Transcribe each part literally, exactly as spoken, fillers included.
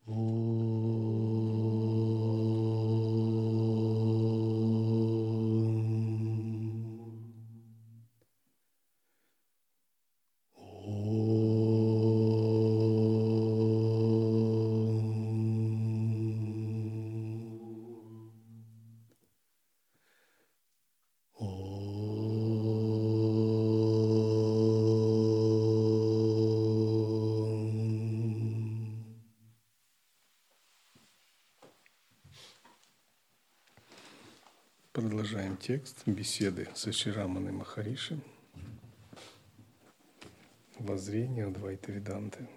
Продолжаем текст беседы со Шри Раманой Махариши. Воззрение Адвайта Веданты.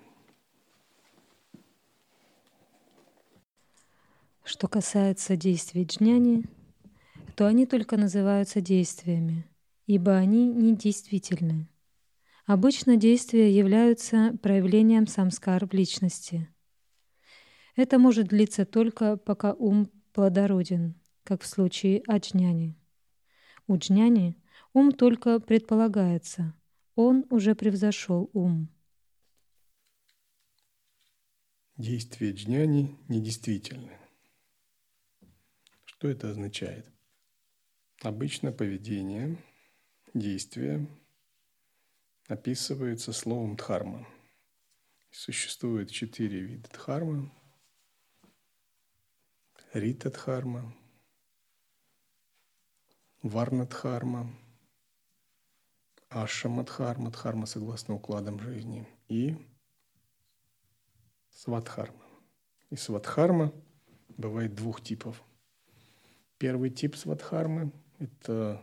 Что касается действий джняни, то они только называются действиями, ибо они не действительны. Обычно действия являются проявлением самскар в личности. Это может длиться только пока ум плодороден, как в случае аджняни. У джняни ум только предполагается, он уже превзошел ум. Действия джняни недействительны. Что это означает? Обычно поведение, действия описываются словом дхарма. Существует четыре вида дхармы. Рита-дхарма, Варна-дхарма, Ашрама-дхарма, дхарма согласно укладам жизни, и Свадхарма. И свадхарма бывает двух типов. Первый тип свадхармы – это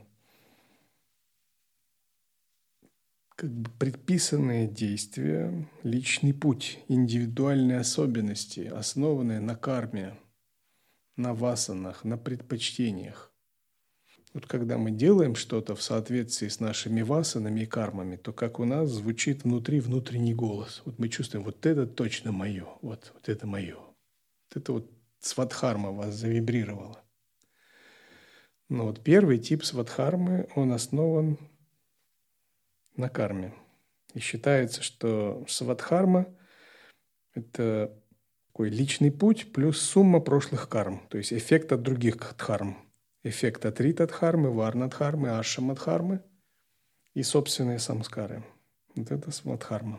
как бы предписанные действия, личный путь, индивидуальные особенности, основанные на карме, на васанах, на предпочтениях. Вот когда мы делаем что-то в соответствии с нашими васанами и кармами, то как у нас звучит внутри внутренний голос. Вот мы чувствуем, вот это точно мое, вот, вот это мое. Вот это вот свадхарма вас завибрировала. Но вот первый тип свадхармы, он основан на карме. И считается, что свадхарма – это такой личный путь плюс сумма прошлых карм, то есть эффект от других дхарм. Эффект от рита-дхармы, варна-дхармы, ашрама-дхармы и собственные самскары. Вот это свадхарма.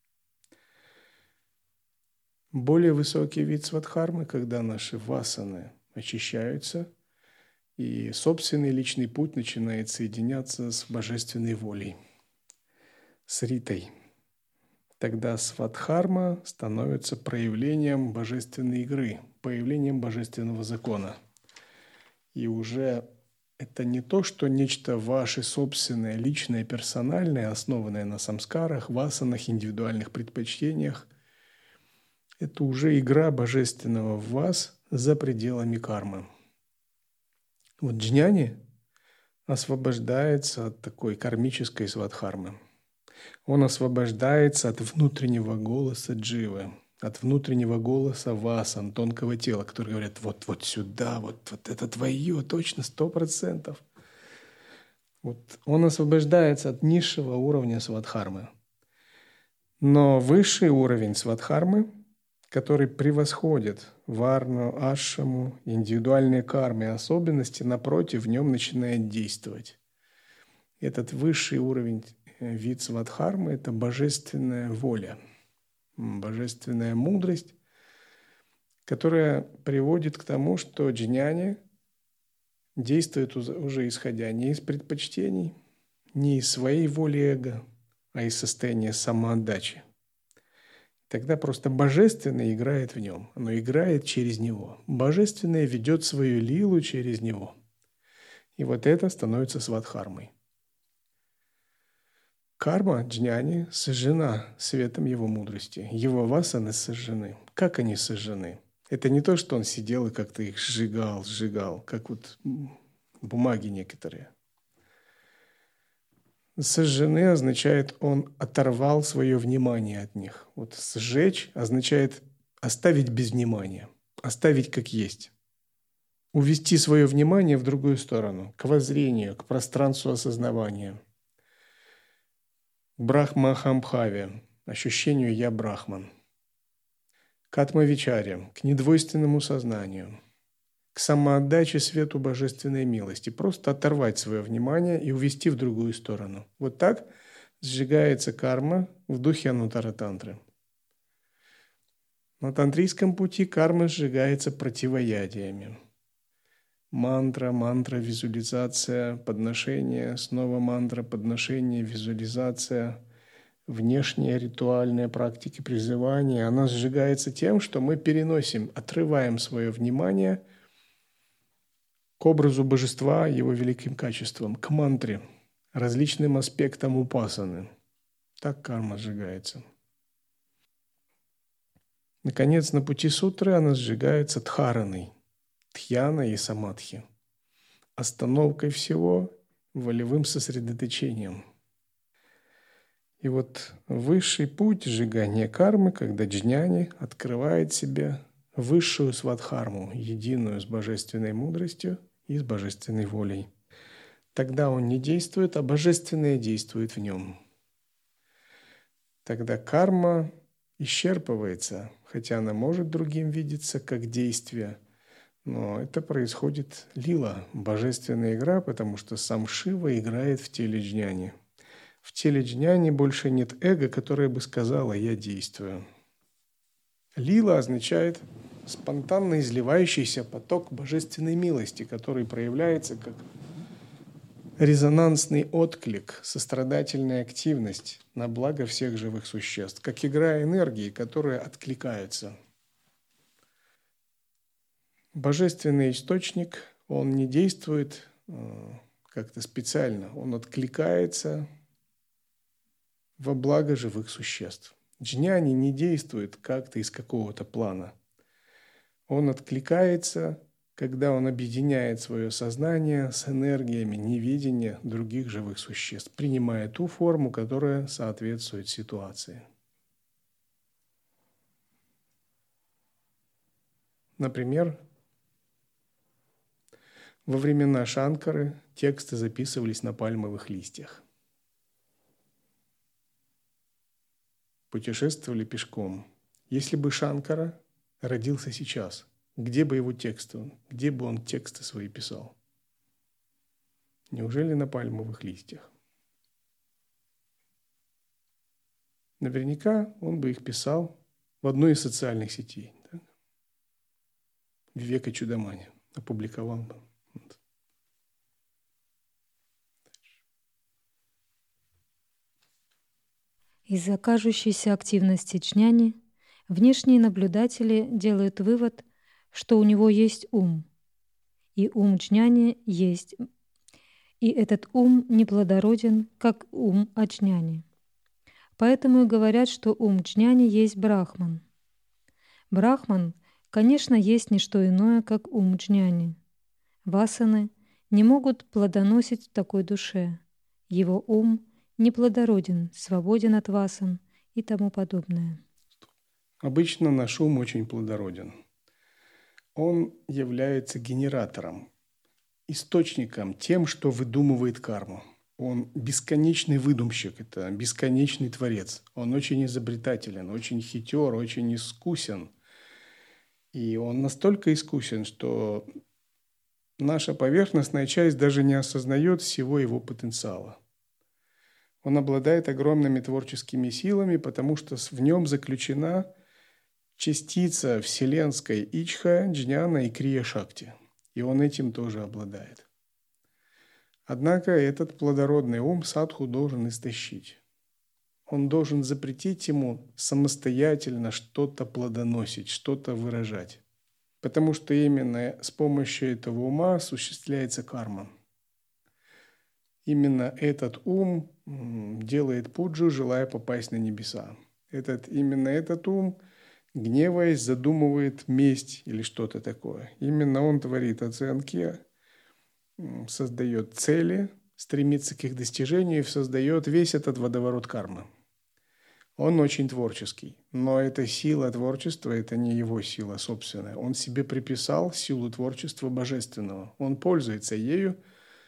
Более высокий вид свадхармы, когда наши васаны очищаются, и собственный личный путь начинает соединяться с божественной волей, с ритой. Тогда свадхарма становится проявлением божественной игры, проявлением божественного закона. И уже это не то, что нечто ваше собственное, личное, персональное, основанное на самскарах, васанах, индивидуальных предпочтениях. Это уже игра божественного в вас за пределами кармы. Вот джняни освобождается от такой кармической свадхармы. Он освобождается от внутреннего голоса дживы, от внутреннего голоса васан, тонкого тела, которые говорят, вот, вот сюда, вот, вот это твое, точно, сто процентов. Вот он освобождается от низшего уровня свадхармы. Но высший уровень свадхармы, который превосходит варну, ашраму, индивидуальные кармы и особенности, напротив, в нем начинает действовать. Этот высший уровень, вид свадхармы – это божественная воля, божественная мудрость, которая приводит к тому, что джняни действует уже исходя не из предпочтений, не из своей воли эго, а из состояния самоотдачи. Тогда просто божественное играет в нем, оно играет через него. Божественное ведет свою лилу через него. И вот это становится свадхармой. Карма джняни сожжена светом его мудрости. Его васаны сожжены. Как они сожжены? Это не то, что он сидел и как-то их сжигал, сжигал, как вот бумаги некоторые. Сожжены означает, он оторвал свое внимание от них. Вот сжечь означает оставить без внимания, оставить как есть. Увести свое внимание в другую сторону, к воззрению, к пространству осознавания. Брахмахамбхаве, ощущению «я Брахман». к атмавичаре, к недвойственному сознанию, к самоотдаче свету божественной милости. Просто оторвать свое внимание и увести в другую сторону. Вот так сжигается карма в духе Анутара-тантры. На тантрийском пути карма сжигается противоядиями. Мантра, мантра, визуализация, подношение, снова мантра, подношение, визуализация, внешние ритуальные практики призывания. Она сжигается тем, что мы переносим, отрываем свое внимание к образу божества, его великим качествам, к мантре, различным аспектам упасаны. Так карма сжигается. Наконец, на пути сутры она сжигается дхараной, дхьяной и самадхи, остановкой всего, волевым сосредоточением. И вот высший путь сжигания кармы, когда джняни открывает себе высшую свадхарму, единую с божественной мудростью и с божественной волей. Тогда он не действует, а божественное действует в нем. Тогда карма исчерпывается, хотя она может другим видеться как действие, но это происходит лила, божественная игра, потому что сам Шива играет в теле джняни. В теле джняни больше нет эго, которое бы сказало «я действую». Лила означает спонтанно изливающийся поток божественной милости, который проявляется как резонансный отклик, сострадательная активность на благо всех живых существ, как игра энергии, которые откликаются. Божественный источник, он не действует э, как-то специально, он откликается во благо живых существ. Джняни не действует как-то из какого-то плана. Он откликается, когда он объединяет свое сознание с энергиями невидения других живых существ, принимая ту форму, которая соответствует ситуации. Например, во времена Шанкары тексты записывались на пальмовых листьях. Путешествовали пешком. Если бы Шанкара родился сейчас, где бы его тексты он, где бы он тексты свои писал? Неужели на пальмовых листьях? Наверняка он бы их писал в одной из социальных сетей. Так? Вивека Чудамани опубликовал бы. Вот. Из-за кажущейся активности джняни внешние наблюдатели делают вывод, что у него есть ум, и ум джняни есть, и этот ум неплодороден, как ум аджняни. Поэтому и говорят, что ум джняни есть брахман. Брахман, конечно, есть не что иное, как ум джняни. Васаны не могут плодоносить в такой душе. Его ум неплодороден, свободен от васан и тому подобное. Обычно наш ум очень плодороден. Он является генератором, источником, тем, что выдумывает карму. Он бесконечный выдумщик, это бесконечный творец. Он очень изобретателен, очень хитер, очень искусен. И он настолько искусен, что наша поверхностная часть даже не осознает всего его потенциала. Он обладает огромными творческими силами, потому что в нем заключена частица вселенской ичха, джняна и крия-шакти. И он этим тоже обладает. Однако этот плодородный ум садху должен истощить. Он должен запретить ему самостоятельно что-то плодоносить, что-то выражать. Потому что именно с помощью этого ума осуществляется карма. Именно этот ум делает пуджу, желая попасть на небеса. Этот, именно этот ум, гневаясь, задумывает месть или что-то такое. Именно он творит оценки, создает цели, стремится к их достижению и создает весь этот водоворот кармы. Он очень творческий, но эта сила творчества – это не его сила собственная. Он себе приписал силу творчества божественного. Он пользуется ею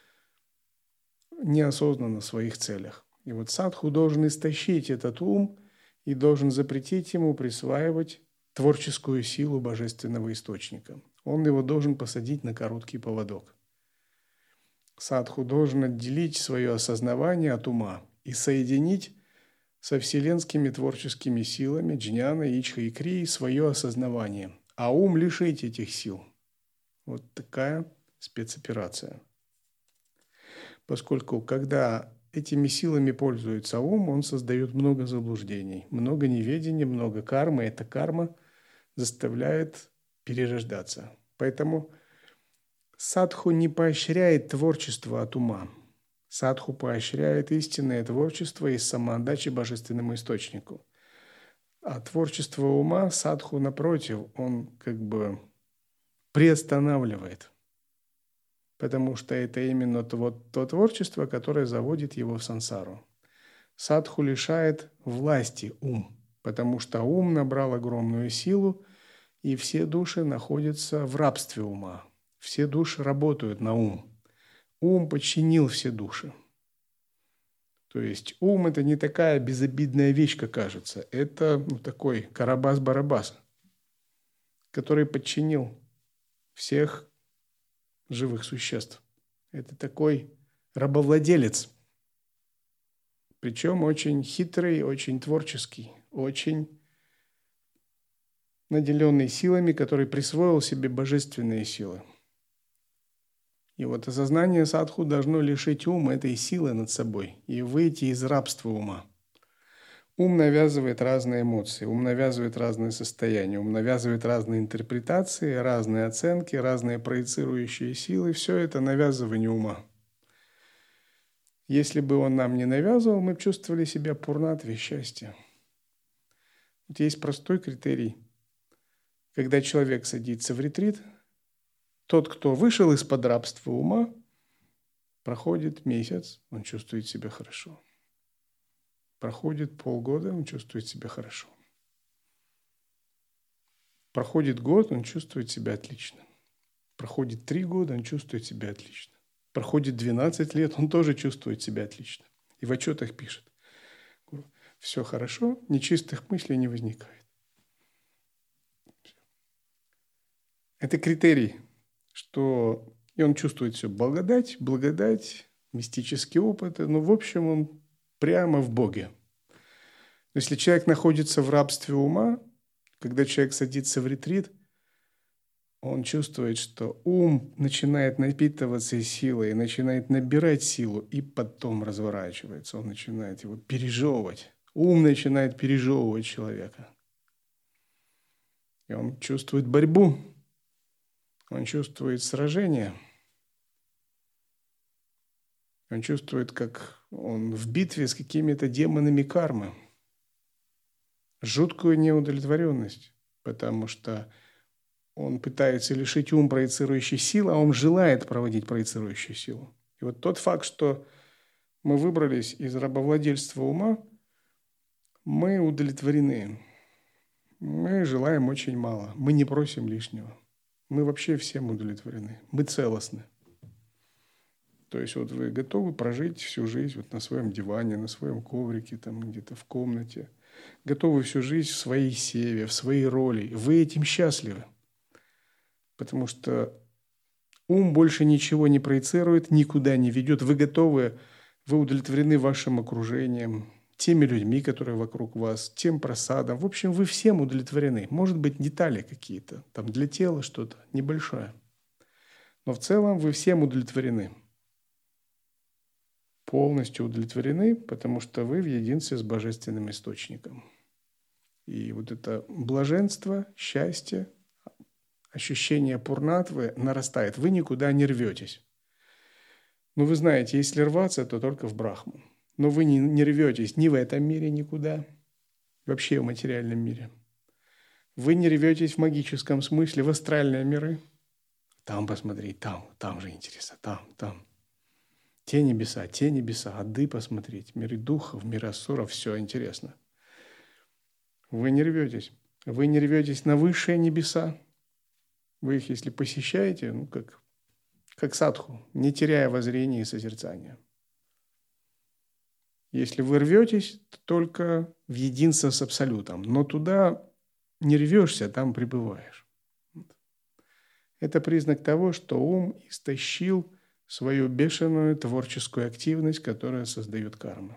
неосознанно в своих целях. И вот садху должен истощить этот ум и должен запретить ему присваивать творческую силу божественного источника. Он его должен посадить на короткий поводок. Садху должен отделить свое осознавание от ума и соединить со вселенскими творческими силами джняна, ичха и крии свое осознавание, а ум лишить этих сил. Вот такая спецоперация. Поскольку когда этими силами пользуется ум, он создает много заблуждений, много неведения, много кармы. Эта карма заставляет перерождаться. Поэтому садху не поощряет творчество от ума. Садху поощряет истинное творчество из самоотдачи божественному источнику. А творчество ума садху, напротив, он как бы приостанавливает. Потому что это именно то, то творчество, которое заводит его в сансару. Садху лишает власти ум, потому что ум набрал огромную силу, и все души находятся в рабстве ума. Все души работают на ум. Ум подчинил все души. То есть ум – это не такая безобидная вещь, как кажется. Это ну, такой Карабас-Барабас, который подчинил всех живых существ. Это такой рабовладелец. Причем очень хитрый, очень творческий, очень наделенный силами, который присвоил себе божественные силы. И вот осознание садху должно лишить ум этой силы над собой и выйти из рабства ума. Ум навязывает разные эмоции, ум навязывает разные состояния, ум навязывает разные интерпретации, разные оценки, разные проецирующие силы. Все это навязывание ума. Если бы он нам не навязывал, мы бы чувствовали себя пурнатве, счастье. Вот есть простой критерий. Когда человек садится в ретрит, тот, кто вышел из-под рабства ума, проходит месяц, он чувствует себя хорошо. Проходит полгода, он чувствует себя хорошо. Проходит год, он чувствует себя отлично. Проходит три года, он чувствует себя отлично. Проходит двенадцать лет, он тоже чувствует себя отлично. И в отчетах пишет: все хорошо, нечистых мыслей не возникает. Это критерий, что и он чувствует все благодать, благодать, мистические опыты, но в общем он прямо в Боге. Но если человек находится в рабстве ума, когда человек садится в ретрит, он чувствует, что ум начинает напитываться силой, начинает набирать силу и потом разворачивается. Он начинает его пережевывать. Ум начинает пережевывать человека. И он чувствует борьбу. Он чувствует сражение. Он чувствует, как он в битве с какими-то демонами кармы. Жуткую неудовлетворенность, потому что он пытается лишить ум проецирующей силы, а он желает проводить проецирующую силу. И вот тот факт, что мы выбрались из рабовладельства ума, мы удовлетворены. Мы желаем очень мало. Мы не просим лишнего. Мы вообще всем удовлетворены. Мы целостны. То есть вот вы готовы прожить всю жизнь вот на своем диване, на своем коврике, там где-то в комнате. Готовы всю жизнь в своей севе, в своей роли. Вы этим счастливы. Потому что ум больше ничего не проецирует, никуда не ведет. Вы готовы, вы удовлетворены вашим окружением, теми людьми, которые вокруг вас, тем просадом. В общем, вы всем удовлетворены. Может быть, детали какие-то, там для тела что-то небольшое. Но в целом вы всем удовлетворены. Полностью удовлетворены, потому что вы в единстве с божественным источником. И вот это блаженство, счастье, ощущение пурнатвы нарастает. Вы никуда не рветесь. Но вы знаете, если рваться, то только в Брахму. Но вы не, не рветесь ни в этом мире никуда, вообще в материальном мире. Вы не рветесь в магическом смысле в астральные миры. Там посмотреть, там, там же интересно, там, там. Те небеса, те небеса, ады посмотреть, миры духов, миры асуров, все интересно. Вы не рветесь. Вы не рветесь на высшие небеса. Вы их, если посещаете, ну, как, как садху, не теряя воззрения и созерцания. Если вы рветесь, то только в единство с Абсолютом. Но туда не рвешься, там пребываешь. Это признак того, что ум истощил свою бешеную творческую активность, которая создает карму.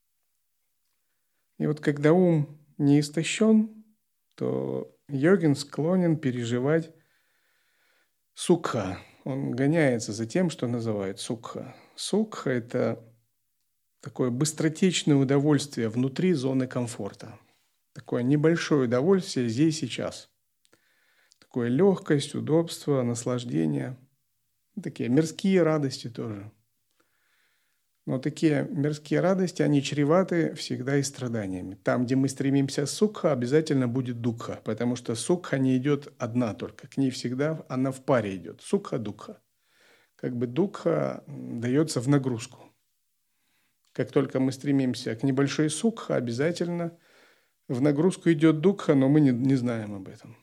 И вот когда ум не истощен, то йогин склонен переживать сукха. Он гоняется за тем, что называют сукха. Сукха – это такое быстротечное удовольствие внутри зоны комфорта. Такое небольшое удовольствие здесь и сейчас. Такое легкость, удобство, наслаждение. Такие мирские радости тоже. Но такие мирские радости, они чреваты всегда и страданиями. Там, где мы стремимся сукха, обязательно будет дукха, потому что сукха не идет одна только. К ней всегда она в паре идет. Сукха-дукха. Как бы дукха дается в нагрузку. Как только мы стремимся к небольшой сукха, обязательно в нагрузку идет дукха, но мы не, не знаем об этом.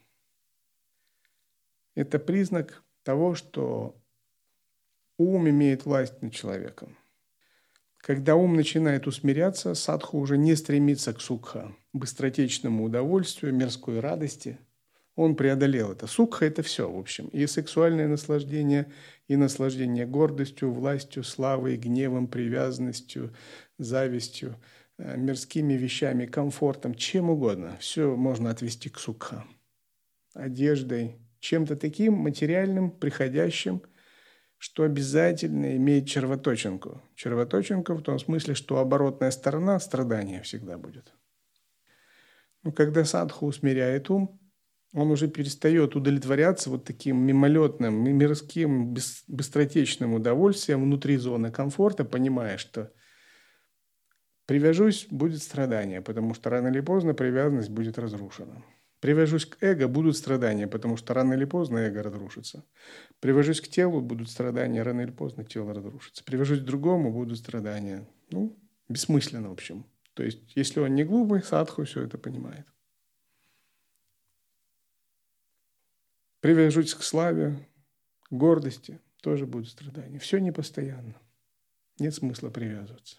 Это признак того, что ум имеет власть над человеком. Когда ум начинает усмиряться, садху уже не стремится к сукха, быстротечному удовольствию, мирской радости. Он преодолел это. Сукха – это все, в общем. И сексуальное наслаждение, и наслаждение гордостью, властью, славой, гневом, привязанностью, завистью, мирскими вещами, комфортом, чем угодно. Все можно отвести к сукха. Одеждой, чем-то таким материальным, приходящим, что обязательно имеет червоточинку. Червоточинку в том смысле, что оборотная сторона страдания всегда будет. Но когда садху усмиряет ум, он уже перестает удовлетворяться вот таким мимолетным, мирским, быстротечным удовольствием внутри зоны комфорта, понимая, что привяжусь, будет страдание, потому что рано или поздно привязанность будет разрушена. Привяжусь к эго, будут страдания, потому что рано или поздно эго разрушится. Привяжусь к телу, будут страдания, рано или поздно тело разрушится. Привяжусь к другому, будут страдания. Ну, бессмысленно, в общем. То есть, если он не глупый, садху все это понимает. Привяжусь к славе, к гордости, тоже будут страдания. Все непостоянно. Нет смысла привязываться.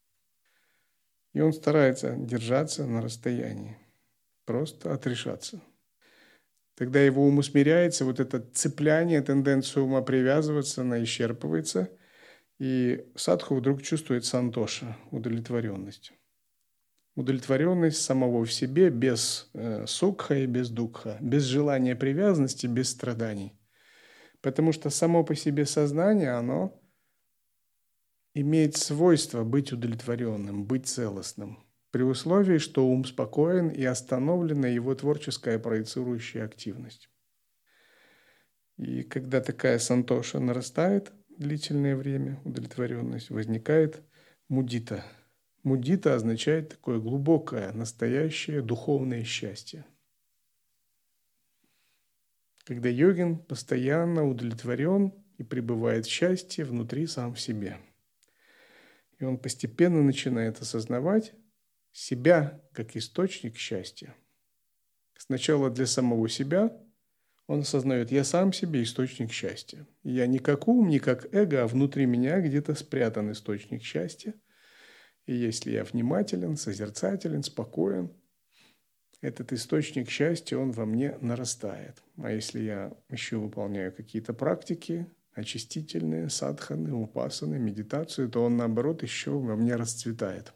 И он старается держаться на расстоянии. Просто отрешаться. Тогда его ум усмиряется, вот это цепляние, тенденция ума привязываться, она исчерпывается, и садху вдруг чувствует сантоша, удовлетворенность. Удовлетворенность самого в себе, без э, сукха и без дукха, без желания привязанности, без страданий. Потому что само по себе сознание, оно имеет свойство быть удовлетворенным, быть целостным. При условии, что ум спокоен и остановлена его творческая проецирующая активность. И когда такая сантоша нарастает длительное время, удовлетворенность, возникает мудита. Мудита означает такое глубокое, настоящее духовное счастье. Когда йогин постоянно удовлетворен и пребывает в счастье внутри сам в себе. И он постепенно начинает осознавать себя как источник счастья. Сначала для самого себя он осознает, я сам себе источник счастья. Я не как ум, не как эго, а внутри меня где-то спрятан источник счастья. И если я внимателен, созерцателен, спокоен, этот источник счастья, он во мне нарастает. А если я еще выполняю какие-то практики, очистительные, садханы, упасаны, медитацию, то он, наоборот, еще во мне расцветает.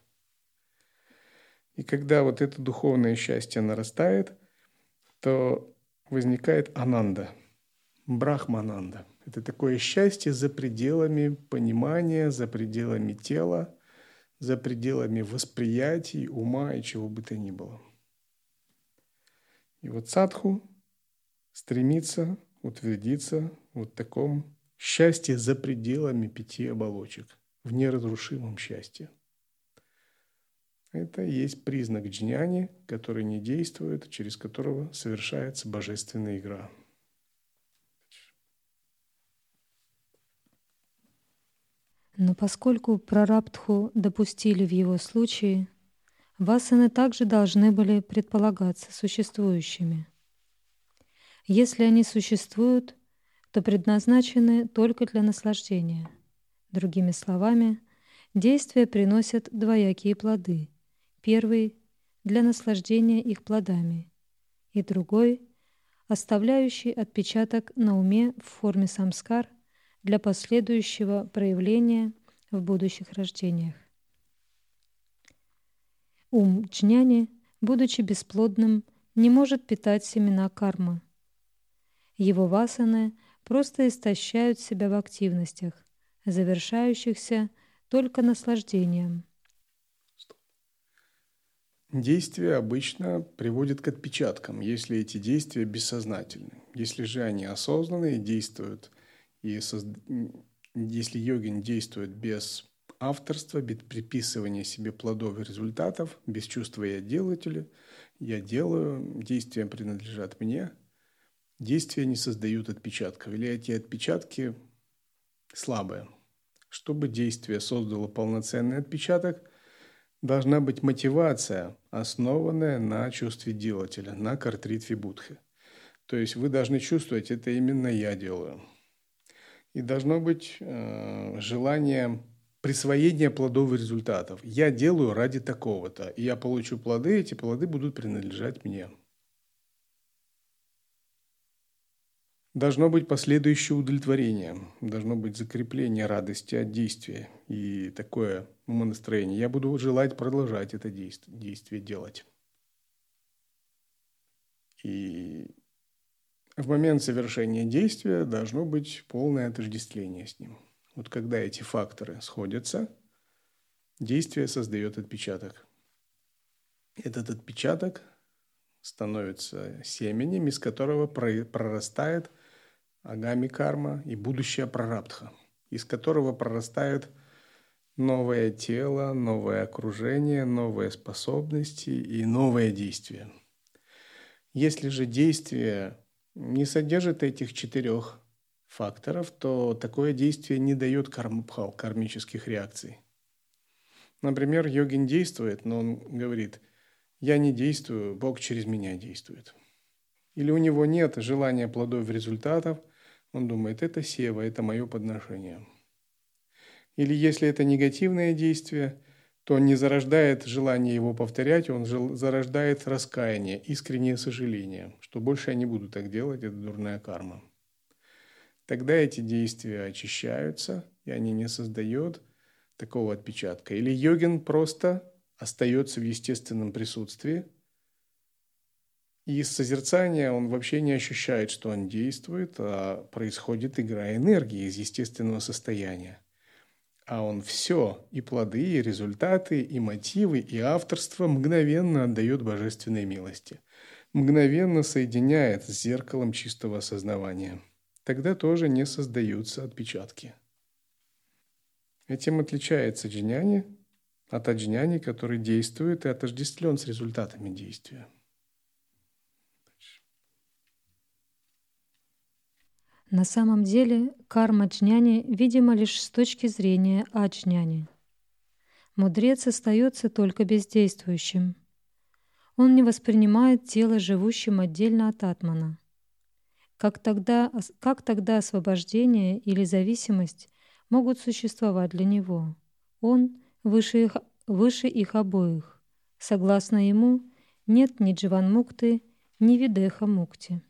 И когда вот это духовное счастье нарастает, то возникает ананда, брахмананда. Это такое счастье за пределами понимания, за пределами тела, за пределами восприятий, ума и чего бы то ни было. И вот садху стремится утвердиться в вот таком счастье за пределами пяти оболочек, в неразрушимом счастье. Это и есть признак джняни, который не действует, через которого совершается божественная игра. Но поскольку прарабдху допустили в его случае, васаны также должны были предполагаться существующими. Если они существуют, то предназначены только для наслаждения. Другими словами, действия приносят двоякие плоды. Первый – для наслаждения их плодами, и другой, оставляющий отпечаток на уме в форме самскар для последующего проявления в будущих рождениях. Ум джняни, будучи бесплодным, не может питать семена кармы. Его васаны просто истощают себя в активностях, завершающихся только наслаждением. Действия обычно приводят к отпечаткам, если эти действия бессознательны. Если же они осознанные, действуют, и созд... если йогин действует без авторства, без приписывания себе плодов и результатов, без чувства «я делатель», «я делаю», действия принадлежат мне, действия не создают отпечатков, или эти отпечатки слабые. Чтобы действие создало полноценный отпечаток, должна быть мотивация, основанная на чувстве делателя, на картритве будхи. То есть вы должны чувствовать, это именно я делаю. И должно быть э, желание присвоения плодов и результатов. Я делаю ради такого-то, и я получу плоды, эти плоды будут принадлежать мне. Должно быть последующее удовлетворение, должно быть закрепление радости от действия и такое умонастроение. Я буду желать продолжать это действие, действие делать. И в момент совершения действия должно быть полное отождествление с ним. Вот когда эти факторы сходятся, действие создает отпечаток. Этот отпечаток становится семенем, из которого прорастает агами карма и будущая прарабдха, из которого прорастает новое тело, новое окружение, новые способности и новое действие. Если же действие не содержит этих четырех факторов, то такое действие не дает кармабхал, кармических реакций. Например, йогин действует, но он говорит: «Я не действую, Бог через меня действует». Или у него нет желания плодов и результатов, он думает: это сева, это мое подношение. Или если это негативное действие, то он не зарождает желание его повторять, он зарождает раскаяние, искреннее сожаление, что больше я не буду так делать, это дурная карма. Тогда эти действия очищаются, и они не создают такого отпечатка. Или йогин просто остается в естественном присутствии, и из созерцания он вообще не ощущает, что он действует, а происходит игра энергии из естественного состояния. А он все, и плоды, и результаты, и мотивы, и авторство мгновенно отдает божественной милости, мгновенно соединяет с зеркалом чистого осознавания. Тогда тоже не создаются отпечатки. Этим отличается джняни от аджняни, который действует и отождествлен с результатами действия. На самом деле карма джняни видима лишь с точки зрения аджняни. Мудрец остается только бездействующим. Он не воспринимает тело живущим отдельно от атмана. Как тогда, как тогда освобождение или зависимость могут существовать для него? Он выше их, выше их обоих. Согласно ему, нет ни дживан-мукты, ни видеха-мукти.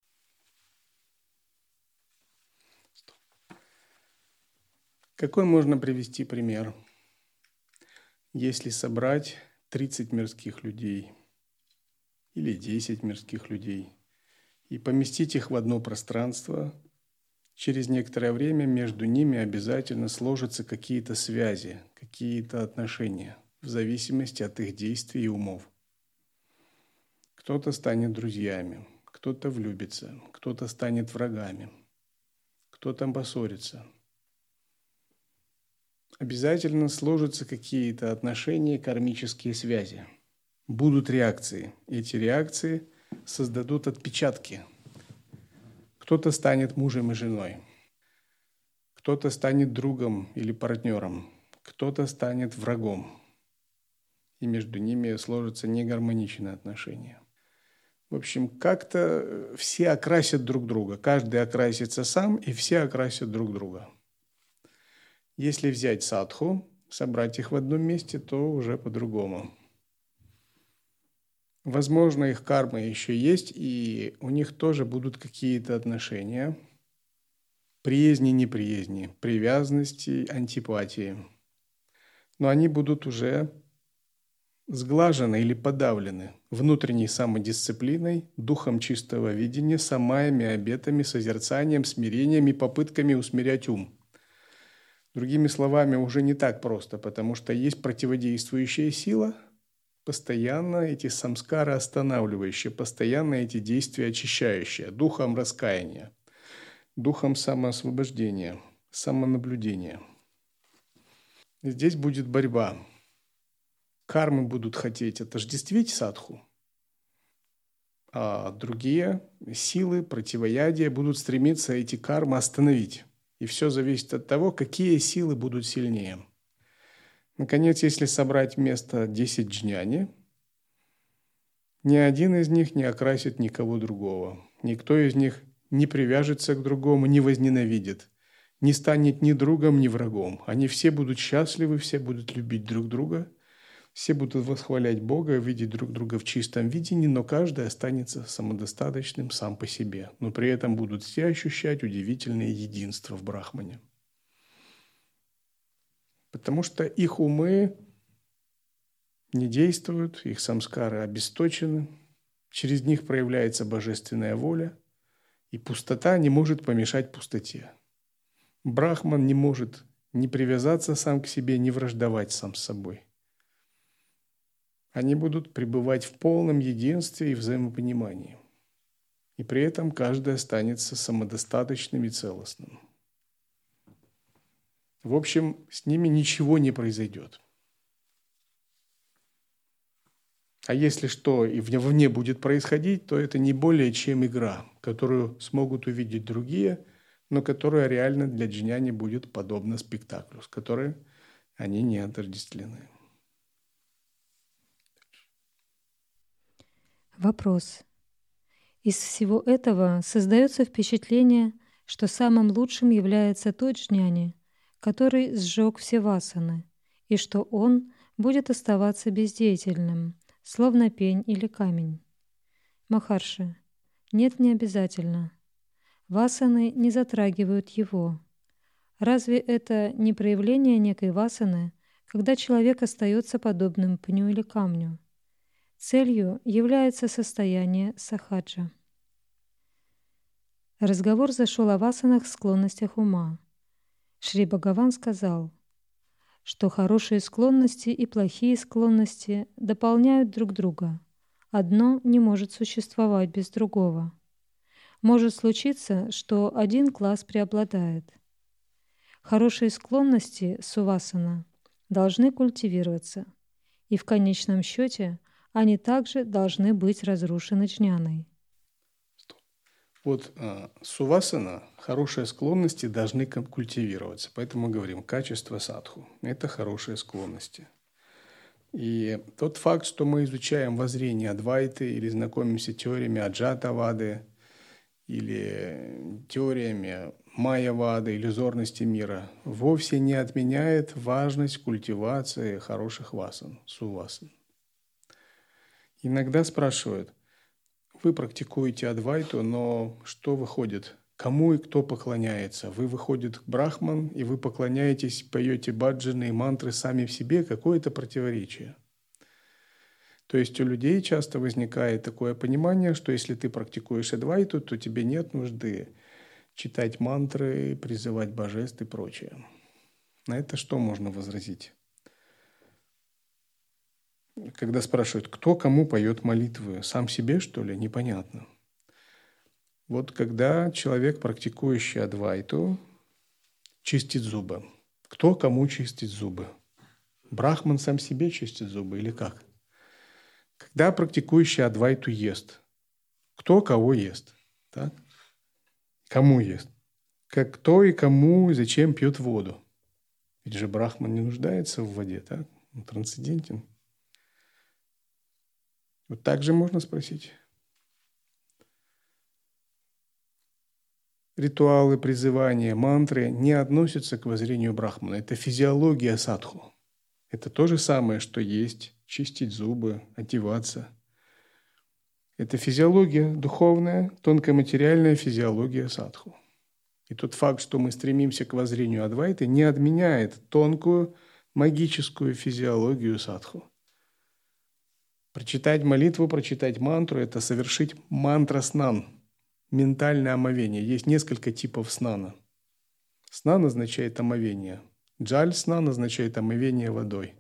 Какой можно привести пример? Если собрать тридцать мирских людей или десять мирских людей и поместить их в одно пространство, через некоторое время между ними обязательно сложатся какие-то связи, какие-то отношения, в зависимости от их действий и умов. Кто-то станет друзьями, кто-то влюбится, кто-то станет врагами, кто-то поссорится. Обязательно сложатся какие-то отношения, кармические связи. Будут реакции. Эти реакции создадут отпечатки. Кто-то станет мужем и женой, кто-то станет другом или партнером, кто-то станет врагом. И между ними сложатся негармоничные отношения. В общем, как-то все окрасят друг друга. Каждый окрасится сам, и все окрасят друг друга. Если взять садху, собрать их в одном месте, то уже по-другому. Возможно, их карма еще есть, и у них тоже будут какие-то отношения. Приязни, неприязни, привязанности, антипатии. Но они будут уже сглажены или подавлены внутренней самодисциплиной, духом чистого видения, самаями, обетами, созерцанием, смирением и попытками усмирять ум. Другими словами, уже не так просто, потому что есть противодействующая сила, постоянно эти самскары останавливающие, постоянно эти действия очищающие, духом раскаяния, духом самоосвобождения, самонаблюдения. Здесь будет борьба. Кармы будут хотеть отождествить садху, а другие силы, противоядия будут стремиться эти кармы остановить. И все зависит от того, какие силы будут сильнее. Наконец, если собрать вместо десять джняни, ни один из них не окрасит никого другого. Никто из них не привяжется к другому, не возненавидит, не станет ни другом, ни врагом. Они все будут счастливы, все будут любить друг друга, все будут восхвалять Бога, видеть друг друга в чистом видении, но каждый останется самодостаточным сам по себе. Но при этом будут все ощущать удивительное единство в Брахмане. Потому что их умы не действуют, их самскары обесточены, через них проявляется божественная воля, и пустота не может помешать пустоте. Брахман не может ни привязаться сам к себе, ни враждовать сам с собой. Они будут пребывать в полном единстве и взаимопонимании. И при этом каждый останется самодостаточным и целостным. В общем, с ними ничего не произойдет. А если что и вне будет происходить, то это не более чем игра, которую смогут увидеть другие, но которая реально для джняни будет подобна спектаклю, с которой они не отождествлены. Вопрос. Из всего этого создается впечатление, что самым лучшим является тот джняни, который сжег все васаны, и что он будет оставаться бездеятельным, словно пень или камень. Махарши, нет, не обязательно. Васаны не затрагивают его. Разве это не проявление некой васаны, когда человек остается подобным пню или камню? Целью является состояние сахаджа. Разговор зашел о васанах, склонностях ума. Шри Бхагаван сказал, что хорошие склонности и плохие склонности дополняют друг друга. Одно не может существовать без другого. Может случиться, что один класс преобладает. Хорошие склонности сувасана должны культивироваться, и в конечном счете они также должны быть разрушены джняной. Вот а, сувасана, хорошие склонности должны культивироваться. Поэтому мы говорим, качество садху – это хорошие склонности. И тот факт, что мы изучаем воззрение Адвайты или знакомимся с теориями Аджатавады или теориями Майявады, иллюзорности мира, вовсе не отменяет важность культивации хороших васан, сувасан. Иногда спрашивают, вы практикуете Адвайту, но что выходит? Кому и кто поклоняется? Вы, выходит, брахман, и вы поклоняетесь, поете баджаны и мантры сами в себе, какое-то противоречие. То есть у людей часто возникает такое понимание, что если ты практикуешь Адвайту, то тебе нет нужды читать мантры, призывать божеств и прочее. На это что можно возразить? Когда спрашивают, кто кому поет молитвы, сам себе, что ли, непонятно. Вот когда человек, практикующий Адвайту, чистит зубы. Кто кому чистит зубы? Брахман сам себе чистит зубы или как? Когда практикующий Адвайту ест, кто кого ест? Так? Кому ест? Как кто и кому и зачем пьет воду? Ведь же Брахман не нуждается в воде, так? Он трансцендентен. Вот так же можно спросить. Ритуалы, призывания, мантры не относятся к воззрению Брахмана. Это физиология садху. Это то же самое, что есть, чистить зубы, одеваться. Это физиология духовная, тонкоматериальная физиология садху. И тот факт, что мы стремимся к воззрению Адвайты, не отменяет тонкую магическую физиологию садху. Прочитать молитву, прочитать мантру – это совершить мантра-снан, ментальное омовение. Есть несколько типов снана. Снан означает омовение. Джаль-снан означает омовение водой.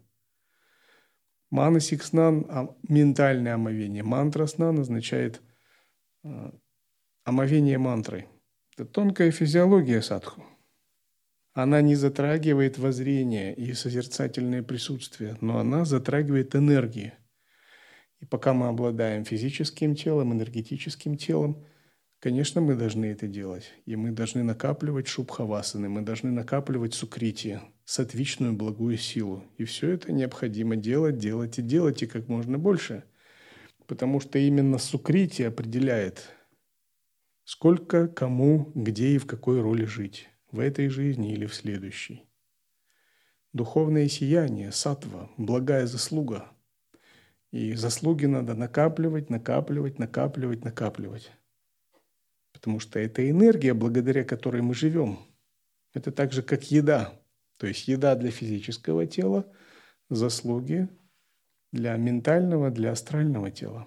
Манасик-снан – ментальное омовение. Мантра-снан означает омовение мантрой. Это тонкая физиология садху. Она не затрагивает воззрение и созерцательное присутствие, но она затрагивает энергии. И пока мы обладаем физическим телом, энергетическим телом, конечно, мы должны это делать. И мы должны накапливать шубхавасаны, мы должны накапливать сукрити, сатвичную благую силу. И все это необходимо делать, делать и делать, и как можно больше. Потому что именно сукрити определяет, сколько, кому, где и в какой роли жить. В этой жизни или в следующей. Духовное сияние, саттва, благая заслуга. И заслуги надо накапливать, накапливать, накапливать, накапливать. Потому что это энергия, благодаря которой мы живем. Это так же, как еда. То есть еда для физического тела, заслуги для ментального, для астрального тела.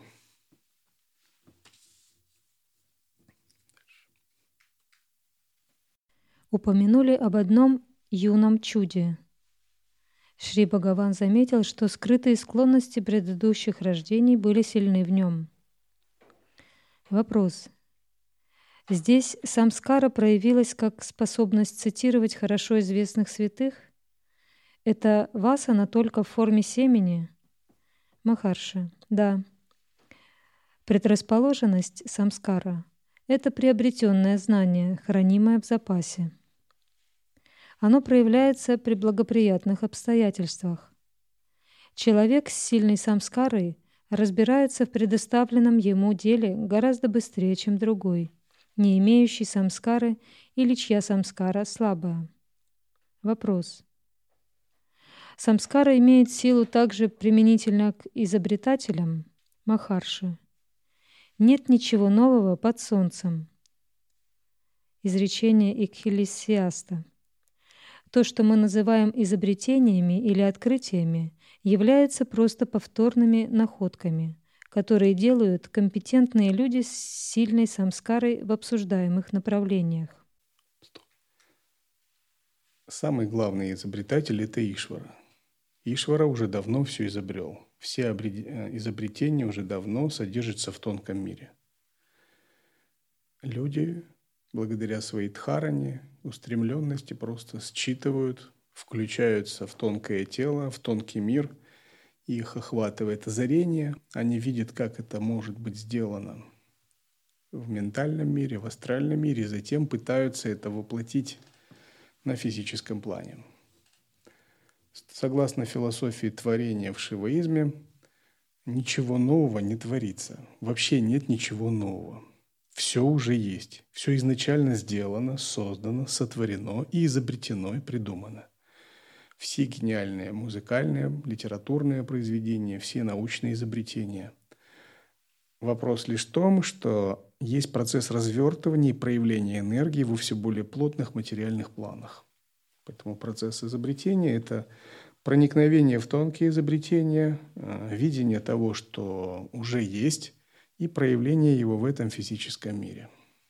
Упомянули об одном юном чуде. Шри Бхагаван заметил, что скрытые склонности предыдущих рождений были сильны в нем. Вопрос. Здесь самскара проявилась как способность цитировать хорошо известных святых? Это васана только в форме семени? Махарши. Да. Предрасположенность самскара — это приобретенное знание, хранимое в запасе. Оно проявляется при благоприятных обстоятельствах. Человек с сильной самскарой разбирается в предоставленном ему деле гораздо быстрее, чем другой, не имеющий самскары или чья самскара слабая. Вопрос. Самскара имеет силу также применительно к изобретателям? Махарши. Нет ничего нового под солнцем. Изречение Экхилесиаста. То, что мы называем изобретениями или открытиями, является просто повторными находками, которые делают компетентные люди с сильной самскарой в обсуждаемых направлениях. Самый главный изобретатель – это Ишвара. Ишвара уже давно все изобрел. Все изобретения уже давно содержатся в тонком мире. Люди, благодаря своей дхаране, устремленности, просто считывают, включаются в тонкое тело, в тонкий мир, их охватывает озарение, они видят, как это может быть сделано в ментальном мире, в астральном мире, и затем пытаются это воплотить на физическом плане. Согласно философии творения в шиваизме, ничего нового не творится. Вообще нет ничего нового. Все уже есть. Все изначально сделано, создано, сотворено и изобретено и придумано. Все гениальные музыкальные, литературные произведения, все научные изобретения. Вопрос лишь в том, что есть процесс развертывания и проявления энергии во все более плотных материальных планах. Поэтому процесс изобретения – это проникновение в тонкие изобретения, видение того, что уже есть, и проявление его в этом физическом мире.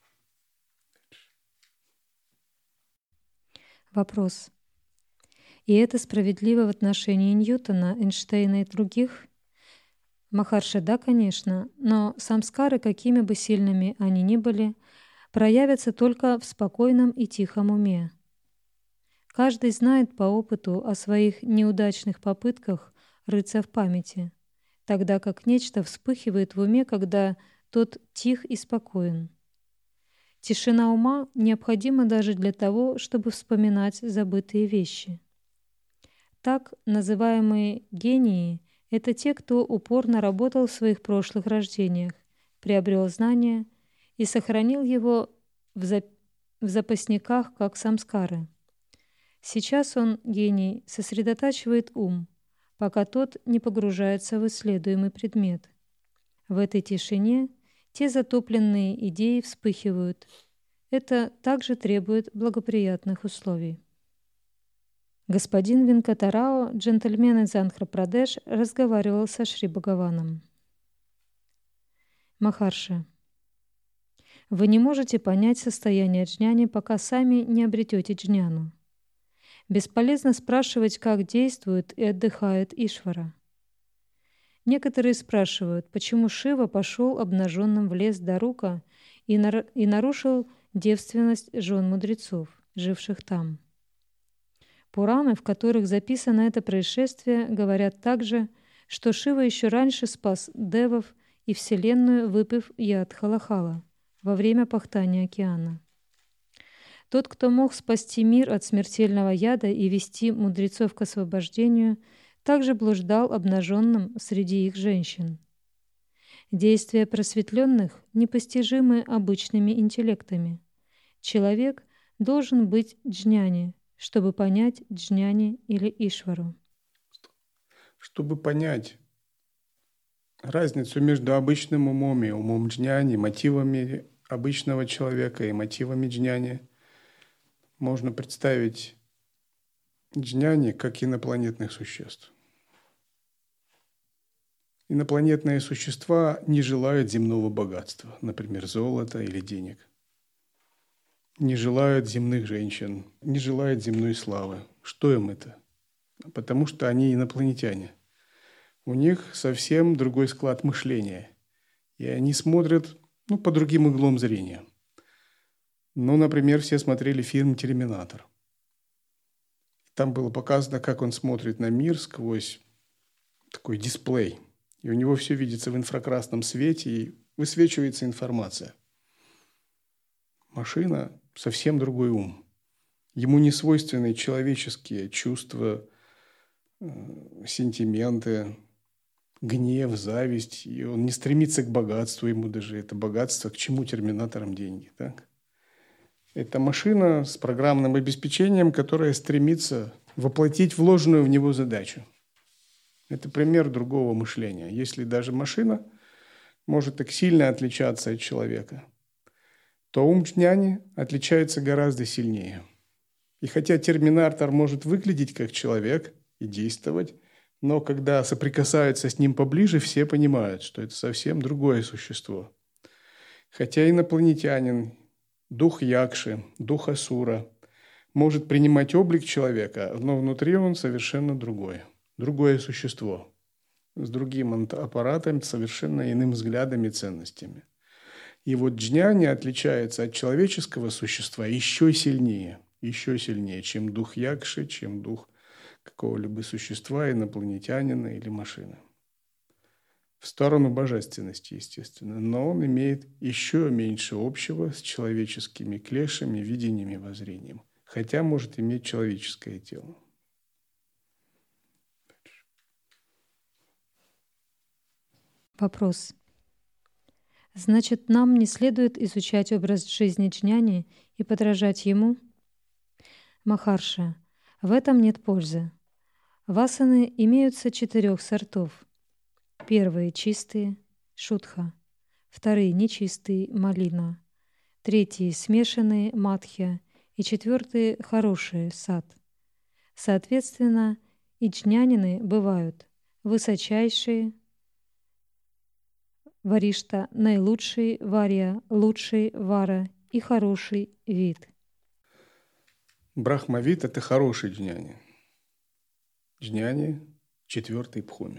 Вопрос. И это справедливо в отношении Ньютона, Эйнштейна и других? Махарши, да, конечно, но самскары, какими бы сильными они ни были, проявятся только в спокойном и тихом уме. Каждый знает по опыту о своих неудачных попытках рыться в памяти, тогда как нечто вспыхивает в уме, когда тот тих и спокоен. Тишина ума необходима даже для того, чтобы вспоминать забытые вещи. Так называемые гении — это те, кто упорно работал в своих прошлых рождениях, приобрел знания и сохранил его в, зап... в запасниках как самскары. Сейчас он, гений, сосредотачивает ум, пока тот не погружается в исследуемый предмет. В этой тишине те затопленные идеи вспыхивают. Это также требует благоприятных условий. Господин Венкатарао, джентльмен из Андхра-Прадеш, разговаривал со Шри Бхагаваном. Махарши, вы не можете понять состояние джняни, пока сами не обретете джняну. Бесполезно спрашивать, как действует и отдыхает Ишвара. Некоторые спрашивают, почему Шива пошел обнаженным в лес Дарука и, нар- и нарушил девственность жен мудрецов, живших там. Пураны, в которых записано это происшествие, говорят также, что Шива еще раньше спас девов и Вселенную, выпив яд халахала во время пахтания океана. Тот, кто мог спасти мир от смертельного яда и вести мудрецов к освобождению, также блуждал обнаженным среди их женщин. Действия просветленных непостижимы обычными интеллектами. Человек должен быть джняни, чтобы понять джняни или Ишвару. Чтобы понять разницу между обычным умом и умом джняни, мотивами обычного человека и мотивами джняни, можно представить джняни как инопланетных существ. Инопланетные существа не желают земного богатства, например, золота или денег. Не желают земных женщин, не желают земной славы. Что им это? Потому что они инопланетяне. У них совсем другой склад мышления. И они смотрят ну, по другим углом зрения. Ну, например, все смотрели фильм «Терминатор». Там было показано, как он смотрит на мир сквозь такой дисплей. И у него все видится в инфракрасном свете, и высвечивается информация. Машина – совсем другой ум. Ему не свойственны человеческие чувства, сентименты, гнев, зависть. И он не стремится к богатству, ему даже это богатство, к чему терминаторам деньги. Так? Это машина с программным обеспечением, которая стремится воплотить вложенную в него задачу. Это пример другого мышления. Если даже машина может так сильно отличаться от человека, то ум джняни отличается гораздо сильнее. И хотя терминатор может выглядеть как человек и действовать, но когда соприкасаются с ним поближе, все понимают, что это совсем другое существо. Хотя инопланетянин, дух Якши, дух Асура может принимать облик человека, но внутри он совершенно другой. Другое существо, с другим аппаратом, совершенно иным взглядами и ценностями. И вот джняни отличается от человеческого существа еще сильнее, еще сильнее, чем дух Якши, чем дух какого-либо существа, инопланетянина или машины. В сторону божественности, естественно, но он имеет еще меньше общего с человеческими клешами, видениями, воззрением, хотя может иметь человеческое тело. Вопрос. Значит, нам не следует изучать образ жизни джняни и подражать ему? Махарши, в этом нет пользы. Васаны имеются четырех сортов. Первые – чистые – шудха. Вторые – нечистые – малина. Третьи – смешанные – мадхья. И четвертые – хорошие – сад. Соответственно, и джнянины бывают высочайшие – варишта, наилучший варья, лучший вара и хороший вид. Брахмавид – это хороший джняни. Джняни – четвертый пхуми.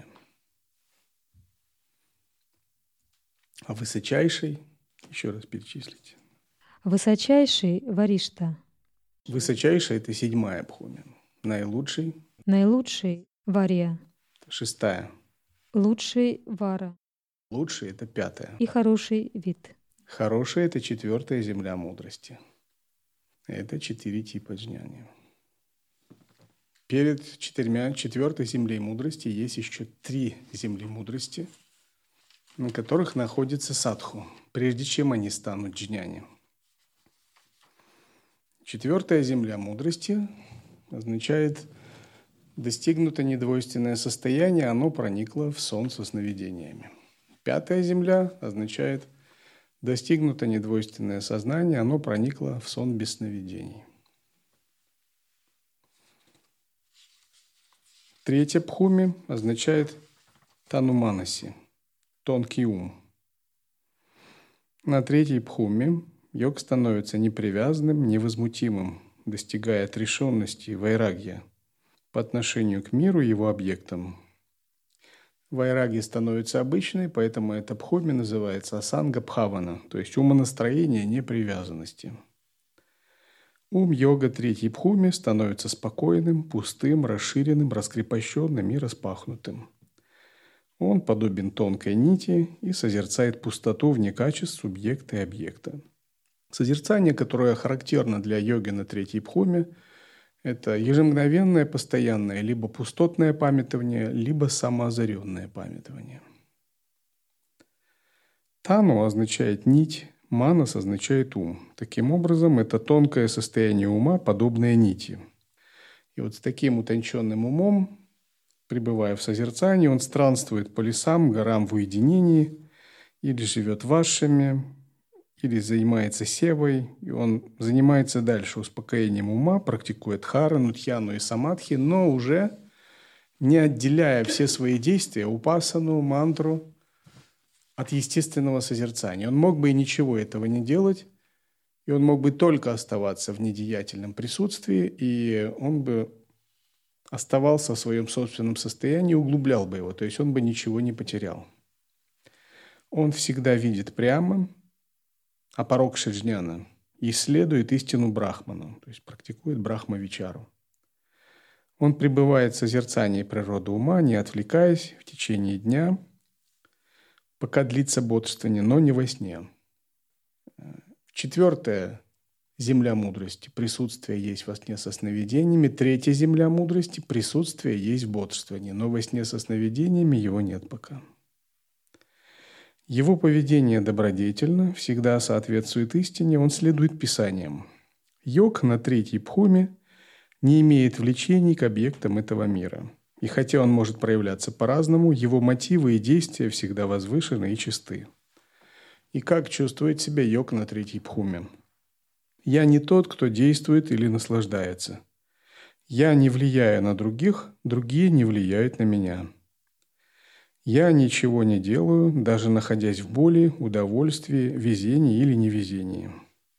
А высочайший, еще раз перечислите. Высочайший варишта. Высочайший – это седьмая пхуми. Наилучший. Наилучший варья. Шестая. Лучший вара. Лучший – это пятая. И хороший вид. Хороший – это четвертая земля мудрости. Это четыре типа джняни. Перед четырьмя, четвертой землей мудрости есть еще три земли мудрости, на которых находится садху, прежде чем они станут джняни. Четвертая земля мудрости означает достигнуто недвойственное состояние, оно проникло в сон со сновидениями. Пятая земля означает достигнуто недвойственное сознание, оно проникло в сон без сновидений. Третья бхуми означает тануманаси, тонкий ум. На третьей бхуми йог становится непривязанным, невозмутимым, достигая отрешенности, вайрагья по отношению к миру и его объектам. Вайрагья становится обычной, поэтому эта бхуми называется асанга бхавана, то есть умонастроение непривязанности. Ум йога третьей бхуми становится спокойным, пустым, расширенным, раскрепощенным и распахнутым. Он подобен тонкой нити и созерцает пустоту вне качеств субъекта и объекта. Созерцание, которое характерно для йоги на третьей бхуми, это ежемгновенное, постоянное, либо пустотное памятование, либо самоозаренное памятование. Тану означает нить, манас означает ум. Таким образом, это тонкое состояние ума, подобное нити. И вот с таким утонченным умом, пребывая в созерцании, он странствует по лесам, горам в уединении, или живет вашами, или занимается севой, и он занимается дальше успокоением ума, практикует дхарану, дхьяну и самадхи, но уже не отделяя все свои действия, упасану, мантру, от естественного созерцания. Он мог бы и ничего этого не делать, и он мог бы только оставаться в недеятельном присутствии, и он бы оставался в своем собственном состоянии, углублял бы его, то есть он бы ничего не потерял. Он всегда видит прямо, апарокша джняна, исследует истину брахману, то есть практикует брахма-вичару. Он пребывает в созерцании природы ума, не отвлекаясь в течение дня, пока длится бодрствование, но не во сне. Четвертая земля мудрости – присутствие есть во сне со сновидениями. Третья земля мудрости – присутствие есть в бодрствовании, но во сне со сновидениями его нет пока. Его поведение добродетельно, всегда соответствует истине, он следует писаниям. Йог на третьей бхуми не имеет влечений к объектам этого мира. И хотя он может проявляться по-разному, его мотивы и действия всегда возвышены и чисты. И как чувствует себя йог на третьей бхуме? Я не тот, кто действует или наслаждается. Я не влияю на других, другие не влияют на меня. Я ничего не делаю, даже находясь в боли, удовольствии, везении или невезении.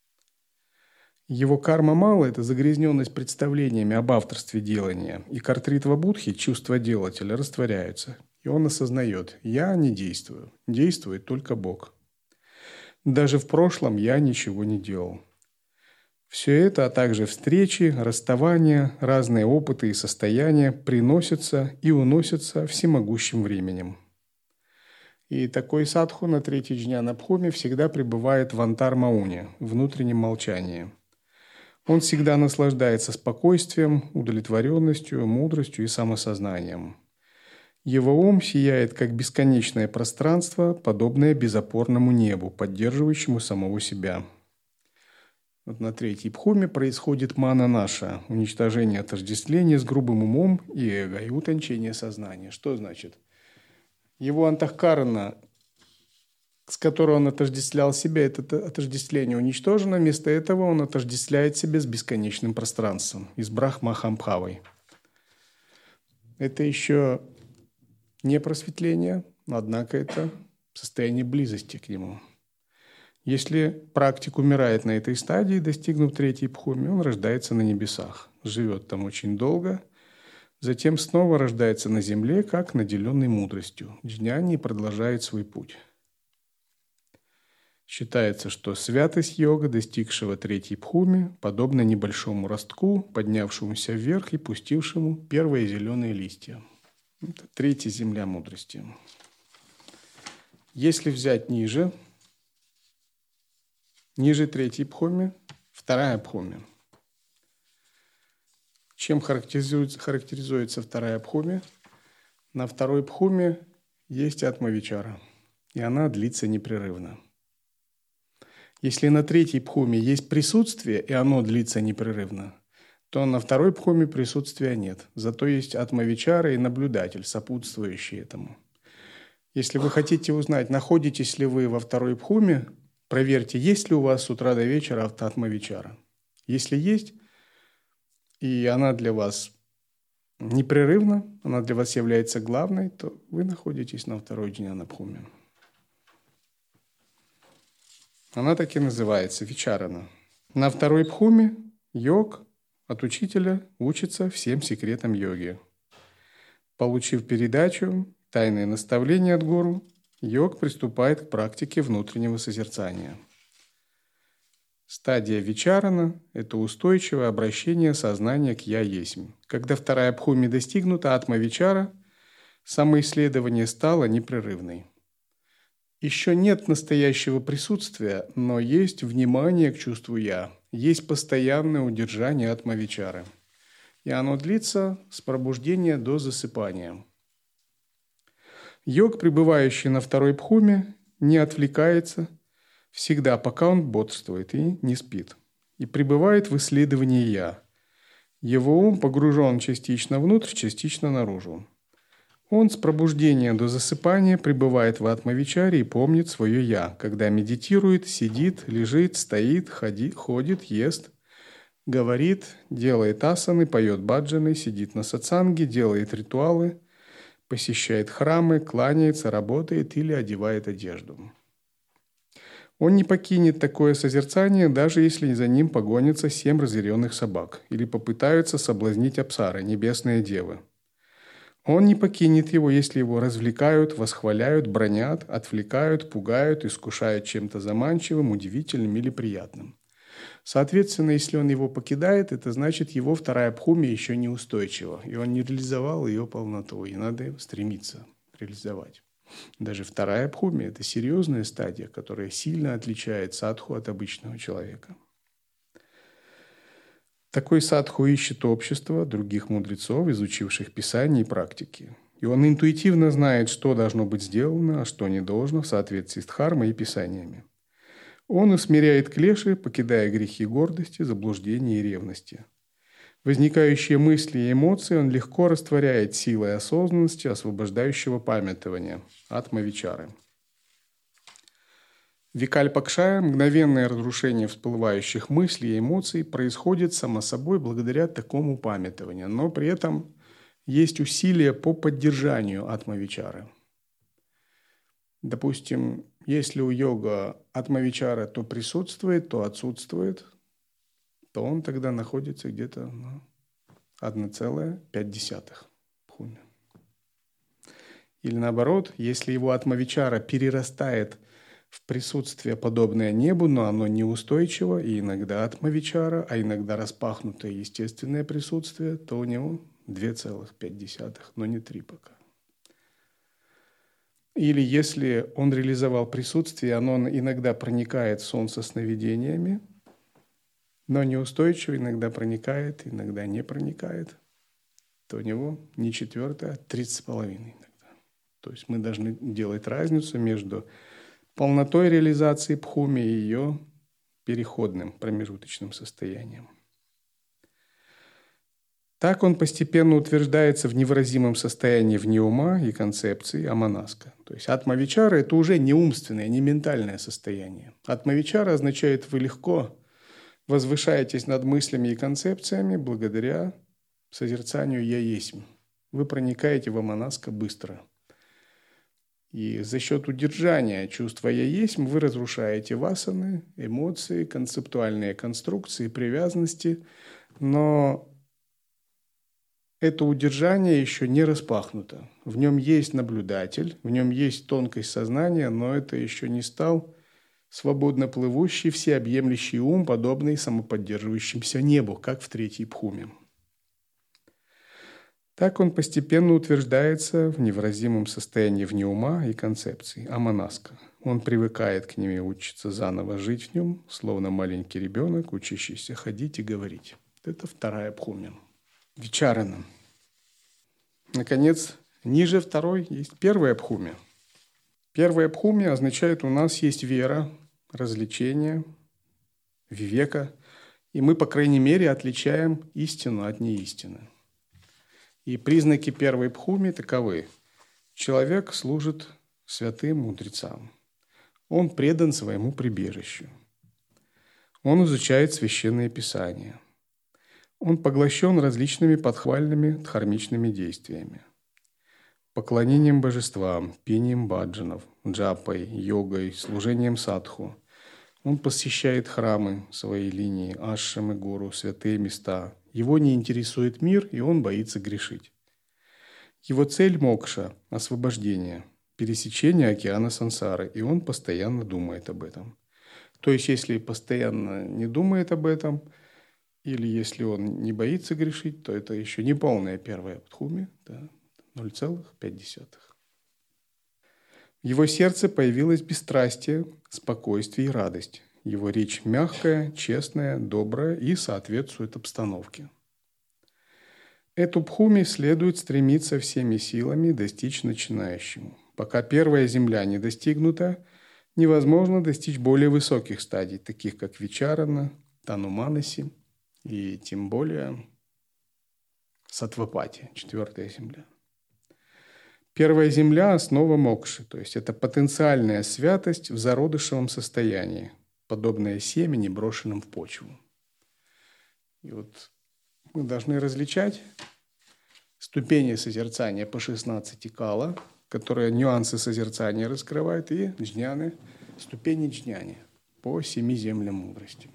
Его карма мало – это загрязненность представлениями об авторстве делания, и картритва будхи, чувства делателя, растворяются. И он осознает – я не действую, действует только Бог. Даже в прошлом я ничего не делал. Все это, а также встречи, расставания, разные опыты и состояния приносятся и уносятся всемогущим временем. И такой садху на третьей джняна бхуми всегда пребывает в антар-мауне, внутреннем молчании. Он всегда наслаждается спокойствием, удовлетворенностью, мудростью и самосознанием. Его ум сияет, как бесконечное пространство, подобное безопорному небу, поддерживающему самого себя. Вот на третьей бхуме происходит мана-наша, уничтожение отождествления с грубым умом и эго, и утончение сознания. Что значит? Его антахкарана, с которой он отождествлял себя, это отождествление уничтожено. Вместо этого он отождествляет себя с бесконечным пространством, и с брахмахамбхавой. Это еще не просветление, однако это состояние близости к нему. Если практик умирает на этой стадии, достигнув третьей бхуми, он рождается на небесах, живет там очень долго, затем снова рождается на земле, как наделенный мудростью. Джняни продолжает свой путь. Считается, что святость йога, достигшего третьей бхуми, подобна небольшому ростку, поднявшемуся вверх и пустившему первые зеленые листья. Это третья земля мудрости. Если взять ниже, ниже третьей бхуми, вторая бхуми. Чем характеризуется, характеризуется вторая бхуми? На второй бхуме есть атма-вичара, и она длится непрерывно. Если на третьей бхуме есть присутствие, и оно длится непрерывно, то на второй бхуме присутствия нет. Зато есть атма-вичара и наблюдатель, сопутствующий этому. Если вы хотите узнать, находитесь ли вы во второй бхуме, проверьте, есть ли у вас с утра до вечера атма-вичара. Если есть, и она для вас непрерывна, она для вас является главной, то вы находитесь на второй джняна-бхуме. Она так и называется, вичарана. На второй бхуме йог от учителя учится всем секретам йоги. Получив передачу, тайные наставления от гуру, йог приступает к практике внутреннего созерцания. Стадия вичарана – это устойчивое обращение сознания к «я есмь». Когда вторая бхуми достигнута, атма-вичара, самоисследование стало непрерывной. Еще нет настоящего присутствия, но есть внимание к чувству «я», есть постоянное удержание атма-вичары. И оно длится с пробуждения до засыпания. Йог, пребывающий на второй бхуме, не отвлекается всегда, пока он бодрствует и не спит, и пребывает в исследовании «я». Его ум погружен частично внутрь, частично наружу. Он с пробуждения до засыпания пребывает в атма-вичаре и помнит свое «я», когда медитирует, сидит, лежит, стоит, ходи, ходит, ест, говорит, делает асаны, поет баджаны, сидит на сатсанге, делает ритуалы, посещает храмы, кланяется, работает или одевает одежду. Он не покинет такое созерцание, даже если за ним погонятся семь разъяренных собак или попытаются соблазнить апсары, небесные девы. Он не покинет его, если его развлекают, восхваляют, бранят, отвлекают, пугают, искушают чем-то заманчивым, удивительным или приятным. Соответственно, если он его покидает, это значит, его вторая бхуми еще не устойчива, и он не реализовал ее полноту, и надо стремиться реализовать. Даже вторая бхуми – это серьезная стадия, которая сильно отличает садху от обычного человека. Такой садху ищет общество других мудрецов, изучивших писания и практики. И он интуитивно знает, что должно быть сделано, а что не должно в соответствии с дхармой и писаниями. Он усмиряет клеши, покидая грехи гордости, заблуждения и ревности. Возникающие мысли и эмоции он легко растворяет силой осознанности, освобождающего памятования, атма-вичары. Викальпакшая, мгновенное разрушение всплывающих мыслей и эмоций, происходит само собой благодаря такому памятованию, но при этом есть усилия по поддержанию атма-вичары. Допустим, если у йога атма-вичара то присутствует, то отсутствует, то он тогда находится где-то на одна целая пять десятых бхуми. Или наоборот, если его атма-вичара перерастает в присутствие, подобное небу, но оно неустойчиво, и иногда атма-вичара, а иногда распахнутое естественное присутствие, то у него две целых пять десятых, но не три пока. Или если он реализовал присутствие, оно иногда проникает в сон со сновидениями, но неустойчиво, иногда проникает, иногда не проникает, то у него не четвертое, а тридцать с половиной иногда. То есть мы должны делать разницу между полнотой реализации бхуми и ее переходным промежуточным состоянием. Так он постепенно утверждается в невыразимом состоянии вне ума и концепции аманаска. То есть атма-вичара – это уже не умственное, не ментальное состояние. Атма-вичара означает, вы легко возвышаетесь над мыслями и концепциями благодаря созерцанию «я есмь». Вы проникаете в аманаска быстро. И за счет удержания чувства «я есмь» вы разрушаете васаны, эмоции, концептуальные конструкции, привязанности, но это удержание еще не распахнуто. В нем есть наблюдатель, в нем есть тонкость сознания, но это еще не стал свободно плывущий, всеобъемлющий ум, подобный самоподдерживающемуся небу, как в третьей бхуме. Так он постепенно утверждается в невыразимом состоянии вне ума и концепции, аманаска. Он привыкает к ним и учится заново жить в нем, словно маленький ребенок, учащийся ходить и говорить. Это вторая бхуми. Вичарана. Наконец, ниже второй есть первая бхуми. Первая бхуми означает, у нас есть вера, развлечение, вивека, и мы, по крайней мере, отличаем истину от неистины. И признаки первой бхуми таковы. Человек служит святым мудрецам. Он предан своему прибежищу. Он изучает священные писания. Он поглощен различными подхвальными дхармичными действиями. Поклонением божествам, пением баджанов, джапой, йогой, служением садху. Он посещает храмы своей линии, ашрамы, гуру, святые места. Его не интересует мир, и он боится грешить. Его цель – мокша, освобождение, пересечение океана сансары, и он постоянно думает об этом. То есть, если постоянно не думает об этом, или если он не боится грешить, то это еще не полная первая дхуми, да, ноль целых пять десятых. В его сердце появилось бесстрастие, спокойствие и радость. Его речь мягкая, честная, добрая и соответствует обстановке. Эту бхуми следует стремиться всеми силами достичь начинающему. Пока первая земля не достигнута, невозможно достичь более высоких стадий, таких как Вичарана, Тануманаси и тем более Саттвапати, четвертая земля. Первая земля – основа мокши, то есть это потенциальная святость в зародышевом состоянии, подобное семени, брошенным в почву. И вот мы должны различать ступени созерцания по шестнадцати кала, которые нюансы созерцания раскрывают, и джняны, ступени джняни по семи землям мудрости.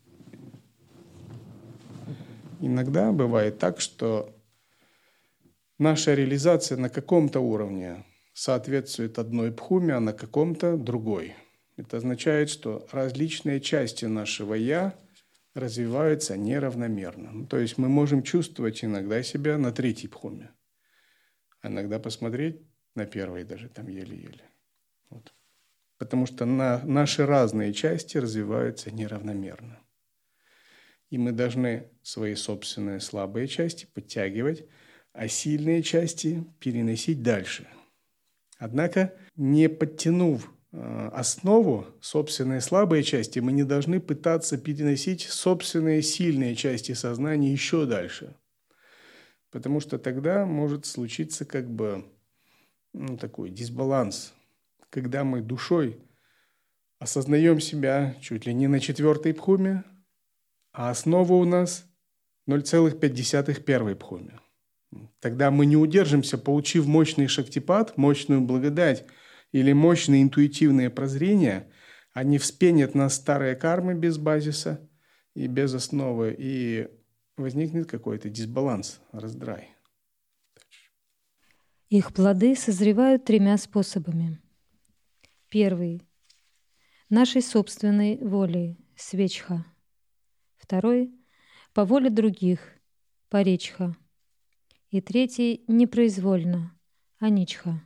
Иногда бывает так, что наша реализация на каком-то уровне соответствует одной бхуме, а на каком-то другой. Это означает, что различные части нашего «я» развиваются неравномерно. Ну, то есть мы можем чувствовать иногда себя на третьей бхуме, а иногда посмотреть на первой даже там еле-еле. Вот. Потому что на, наши разные части развиваются неравномерно. И мы должны свои собственные слабые части подтягивать, а сильные части переносить дальше. Однако, не подтянув э, основу, собственные слабые части, мы не должны пытаться переносить собственные сильные части сознания еще дальше. Потому что тогда может случиться как бы ну, такой дисбаланс, когда мы душой осознаем себя чуть ли не на четвертой бхуме, а основа у нас ноль целых пять десятых первой бхуме. Тогда мы не удержимся, получив мощный шактипат, мощную благодать или мощное интуитивное прозрение, они вспенят нас старые кармы без базиса и без основы, и возникнет какой-то дисбаланс, раздрай. Их плоды созревают тремя способами. Первый – нашей собственной волей, свечха. Второй – по воле других, паречха. И третий – непроизвольно, аничха.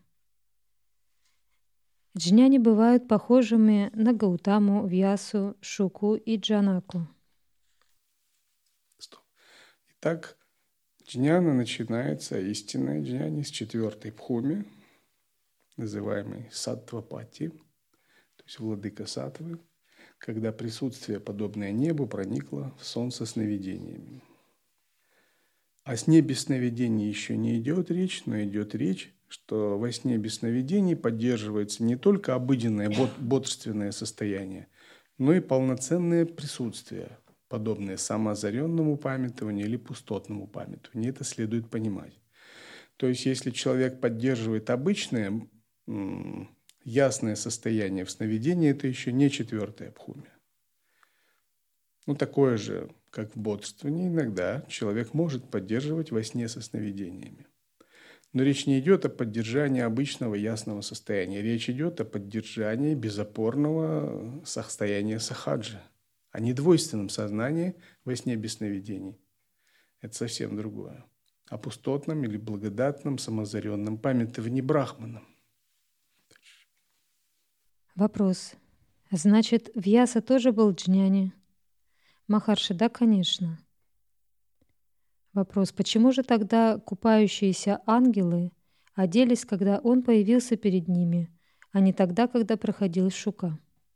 Джняни бывают похожими на Гаутаму, Вьясу, Шуку и Джанаку. Стоп. Итак, джняна начинается, истинная джняни, с четвертой бхуми, называемой саттвапати, то есть владыка саттвы, когда присутствие, подобное небу, проникло в сон со сновидениями. О сне без сновидений еще не идет речь, но идет речь, что во сне без сновидений поддерживается не только обыденное бодрственное состояние, но и полноценное присутствие, подобное самоозаренному памятованию или пустотному памятованию. Это следует понимать. То есть, если человек поддерживает обычное, м- ясное состояние в сновидении, это еще не четвертая бхуми. Ну, такое же, как в бодрствовании, иногда человек может поддерживать во сне со сновидениями. Но речь не идет о поддержании обычного ясного состояния. Речь идет о поддержании безопорного состояния сахаджи, о недвойственном сознании во сне без сновидений. Это совсем другое. О пустотном или благодатном самозаренном памятовании брахманом. Вопрос. Значит, Вьяса тоже был джняни? Махарши, да, конечно. Вопрос. Почему же тогда купающиеся ангелы оделись, когда он появился перед ними, а не тогда, когда проходил Шука?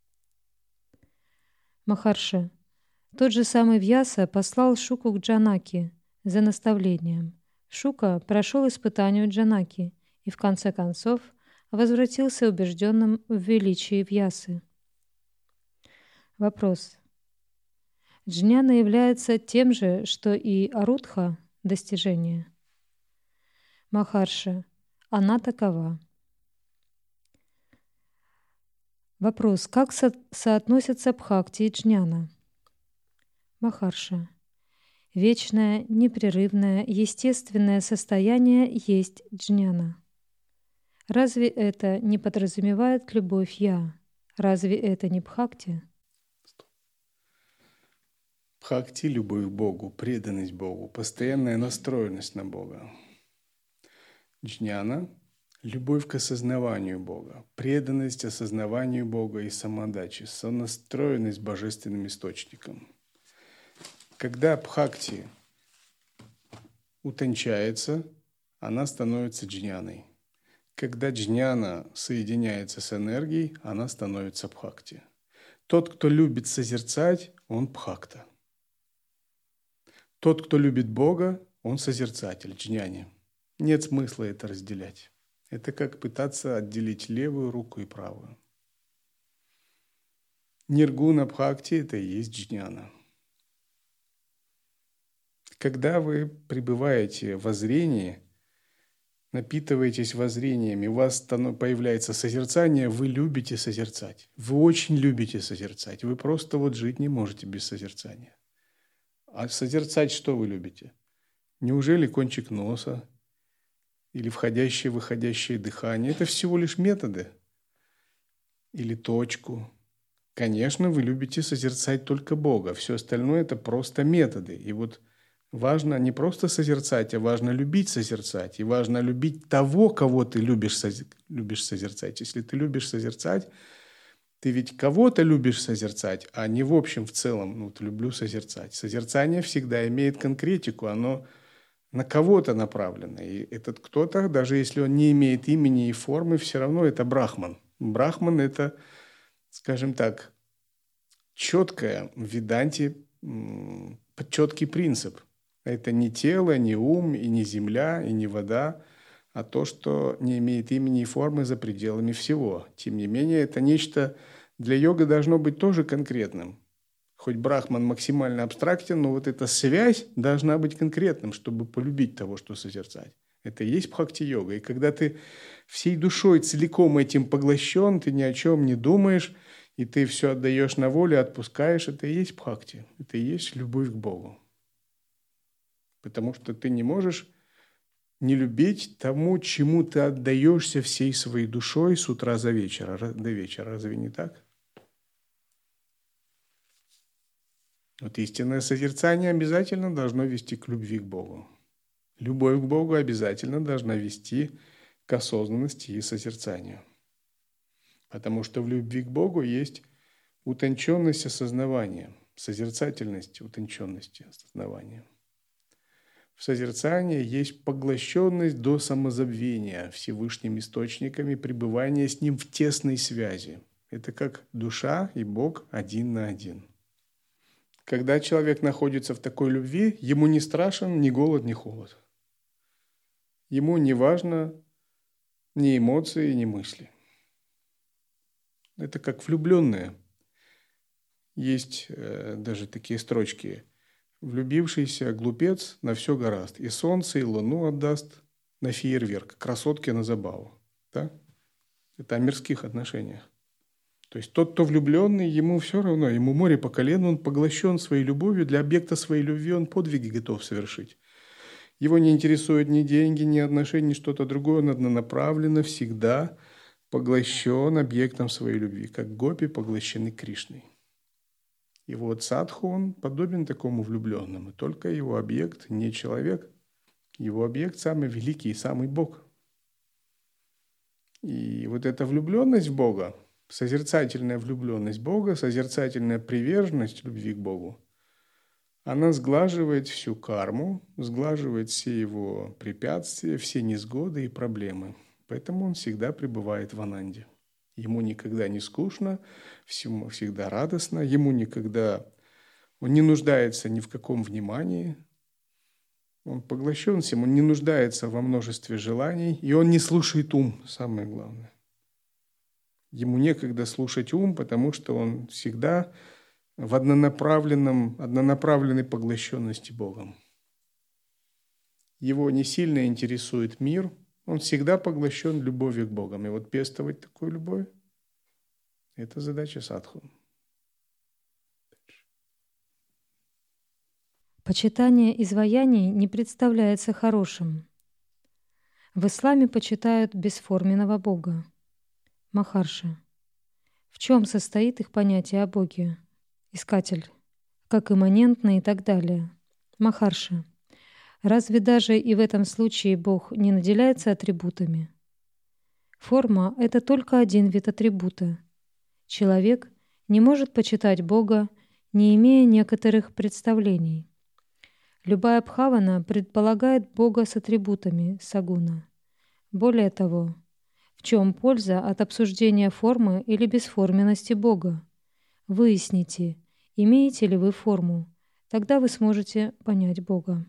Махарши. Тот же самый Вьяса послал Шуку к Джанаке за наставлением. Шука прошел испытанию Джанаки и в конце концов возвратился убежденным в величии Вьясы. Вопрос. Джняна является тем же, что и арудха, достижение? Махарши. Она такова. Вопрос. Как со- соотносятся бхакти и джняна? Махарши. Вечное, непрерывное, естественное состояние есть джняна. Разве это не подразумевает любовь «я»? Разве это не бхакти? Бхакти – любовь к Богу, преданность Богу, постоянная настроенность на Бога. Джняна – любовь к осознаванию Бога, преданность осознаванию Бога и самоотдачи, сонастроенность божественным источником. Когда бхакти утончается, она становится джняной. Когда джняна соединяется с энергией, она становится бхакти. Тот, кто любит созерцать, он бхакта. Тот, кто любит Бога, он созерцатель, джняни. Нет смысла это разделять. Это как пытаться отделить левую руку и правую. Ниргуна бхакти – это и есть джняна. Когда вы пребываете в воззрении, напитываетесь воззрениями, у вас появляется созерцание, вы любите созерцать. Вы очень любите созерцать. Вы просто вот жить не можете без созерцания. А созерцать что вы любите? Неужели кончик носа или входящее, выходящее дыхание? Это всего лишь методы. Или точку. Конечно, вы любите созерцать только Бога. Все остальное – это просто методы. И вот важно не просто созерцать, а важно любить созерцать. И важно любить того, кого ты любишь, любишь созерцать. Если ты любишь созерцать, ты ведь кого-то любишь созерцать, а не в общем, в целом, ну, вот люблю созерцать. Созерцание всегда имеет конкретику, оно на кого-то направлено. И этот кто-то, даже если он не имеет имени и формы, все равно это брахман. Брахман – это, скажем так, четкое в веданте, четкий принцип. Это не тело, не ум, и не земля, и не вода, а то, что не имеет имени и формы за пределами всего. Тем не менее, это нечто для йога должно быть тоже конкретным. Хоть брахман максимально абстрактен, но вот эта связь должна быть конкретным, чтобы полюбить того, что созерцать. Это и есть бхакти-йога. И когда ты всей душой целиком этим поглощен, ты ни о чем не думаешь, и ты все отдаешь на волю, отпускаешь, это и есть бхакти. Это и есть любовь к Богу. Потому что ты не можешь не любить тому, чему ты отдаешься всей своей душой с утра до вечера, до вечера. Разве не так? Вот истинное созерцание обязательно должно вести к любви к Богу. Любовь к Богу обязательно должна вести к осознанности и созерцанию. Потому что в любви к Богу есть утонченность осознавания, созерцательность утонченности осознавания. В созерцании есть поглощенность до самозабвения Всевышним источником и пребывание с Ним в тесной связи. Это как душа и Бог один на один. Когда человек находится в такой любви, ему не страшен ни голод, ни холод. Ему не важно ни эмоции, ни мысли. Это как влюбленные. Есть э, даже такие строчки. Влюбившийся глупец на все гораст. И солнце, и луну отдаст на фейерверк. Красотке на забаву. Да? Это о мирских отношениях. То есть тот, кто влюбленный, ему все равно, ему море по колено, он поглощен своей любовью, для объекта своей любви он подвиги готов совершить. Его не интересуют ни деньги, ни отношения, ни что-то другое, он однонаправленно всегда поглощен объектом своей любви, как гопи поглощены Кришной. И вот садху, он подобен такому влюбленному, только его объект не человек, его объект самый великий и самый Бог. И вот эта влюбленность в Бога, созерцательная влюбленность в Бога, созерцательная приверженность любви к Богу, она сглаживает всю карму, сглаживает все его препятствия, все несгоды и проблемы. Поэтому он всегда пребывает в ананде. Ему никогда не скучно, всему всегда радостно, ему никогда, он не нуждается ни в каком внимании. Он поглощен всем, он не нуждается во множестве желаний, и он не слушает ум, самое главное. Ему некогда слушать ум, потому что он всегда в однонаправленном, однонаправленной поглощенности Богом. Его не сильно интересует мир, он всегда поглощен любовью к Богу. И вот пестовать такую любовь – это задача садху. Почитание изваяний не представляется хорошим. В исламе почитают бесформенного Бога, Махарши. В чем состоит их понятие о Боге? Искатель, как имманентный и так далее. Махарши. Разве даже и в этом случае Бог не наделяется атрибутами? Форма — это только один вид атрибута. Человек не может почитать Бога, не имея некоторых представлений. Любая бхавана предполагает Бога с атрибутами сагуна. Более того, в чем польза от обсуждения формы или бесформенности Бога? Выясните, имеете ли вы форму, тогда вы сможете понять Бога.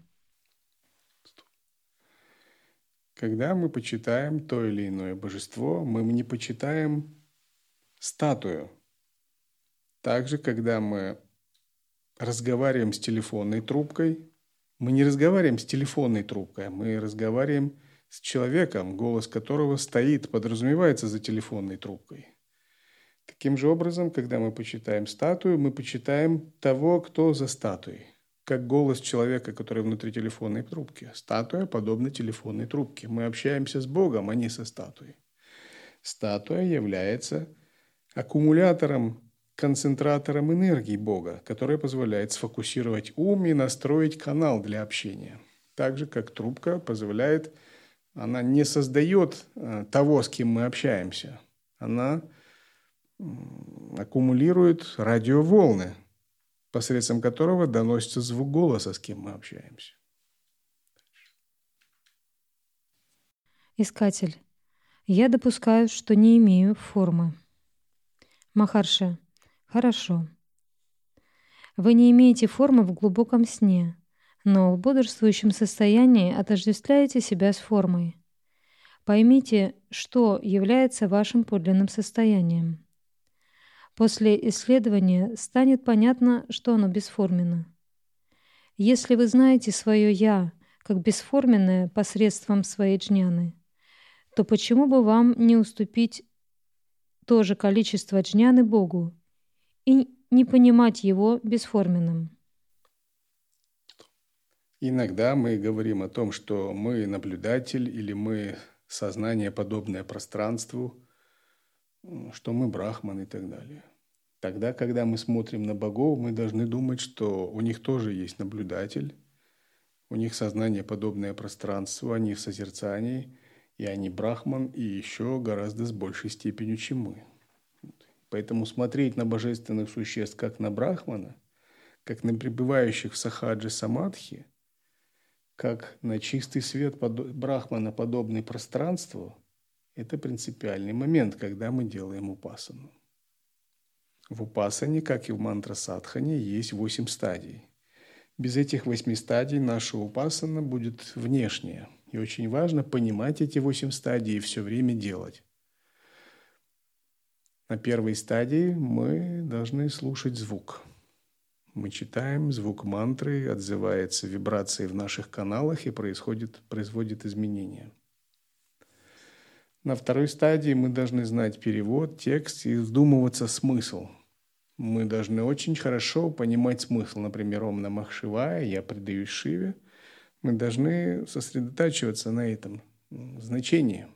Когда мы почитаем то или иное божество, мы не почитаем статую. Также, когда мы разговариваем с телефонной трубкой, мы не разговариваем с телефонной трубкой, мы разговариваем с человеком, голос которого стоит, подразумевается за телефонной трубкой. Таким же образом, когда мы почитаем статую, мы почитаем того, кто за статуей. Как голос человека, который внутри телефонной трубки. Статуя подобна телефонной трубке. Мы общаемся с Богом, а не со статуей. Статуя является аккумулятором, концентратором энергии Бога, который позволяет сфокусировать ум и настроить канал для общения. Так же, как трубка позволяет, она не создает того, с кем мы общаемся. Она аккумулирует радиоволны, посредством которого доносится звук голоса, с кем мы общаемся. Искатель. Я допускаю, что не имею формы. Махарши. Хорошо. Вы не имеете формы в глубоком сне, но в бодрствующем состоянии отождествляете себя с формой. Поймите, что является вашим подлинным состоянием. После исследования станет понятно, что оно бесформенно. Если вы знаете свое «я» как бесформенное посредством своей джняны, то почему бы вам не уступить то же количество джняны Богу и не понимать его бесформенным? Иногда мы говорим о том, что мы наблюдатель или мы сознание, подобное пространству, что мы брахман и так далее. Тогда, когда мы смотрим на богов, мы должны думать, что у них тоже есть наблюдатель, у них сознание, подобное пространству, они в созерцании, и они брахман, и еще гораздо с большей степенью, чем мы. Поэтому смотреть на божественных существ как на брахмана, как на пребывающих в сахаджи самадхи, как на чистый свет брахмана, подобный пространству, это принципиальный момент, когда мы делаем упасану. В упасане, как и в мантра-садхане, есть восемь стадий. Без этих восьми стадий наша упасана будет внешняя. И очень важно понимать эти восемь стадий и все время делать. На первой стадии мы должны слушать звук. Мы читаем, звук мантры отзывается вибрацией в наших каналах и происходит, производит изменения. На второй стадии мы должны знать перевод, текст и вдумываться в смысл. Мы должны очень хорошо понимать смысл. Например, «Ом намах шивая», «Я предаюсь Шиве». Мы должны сосредотачиваться на этом значении.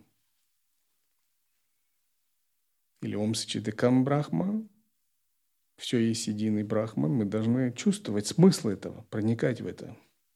Или «Ом сачитикам брахма». Все есть единый брахман. Мы должны чувствовать смысл этого, проникать в это.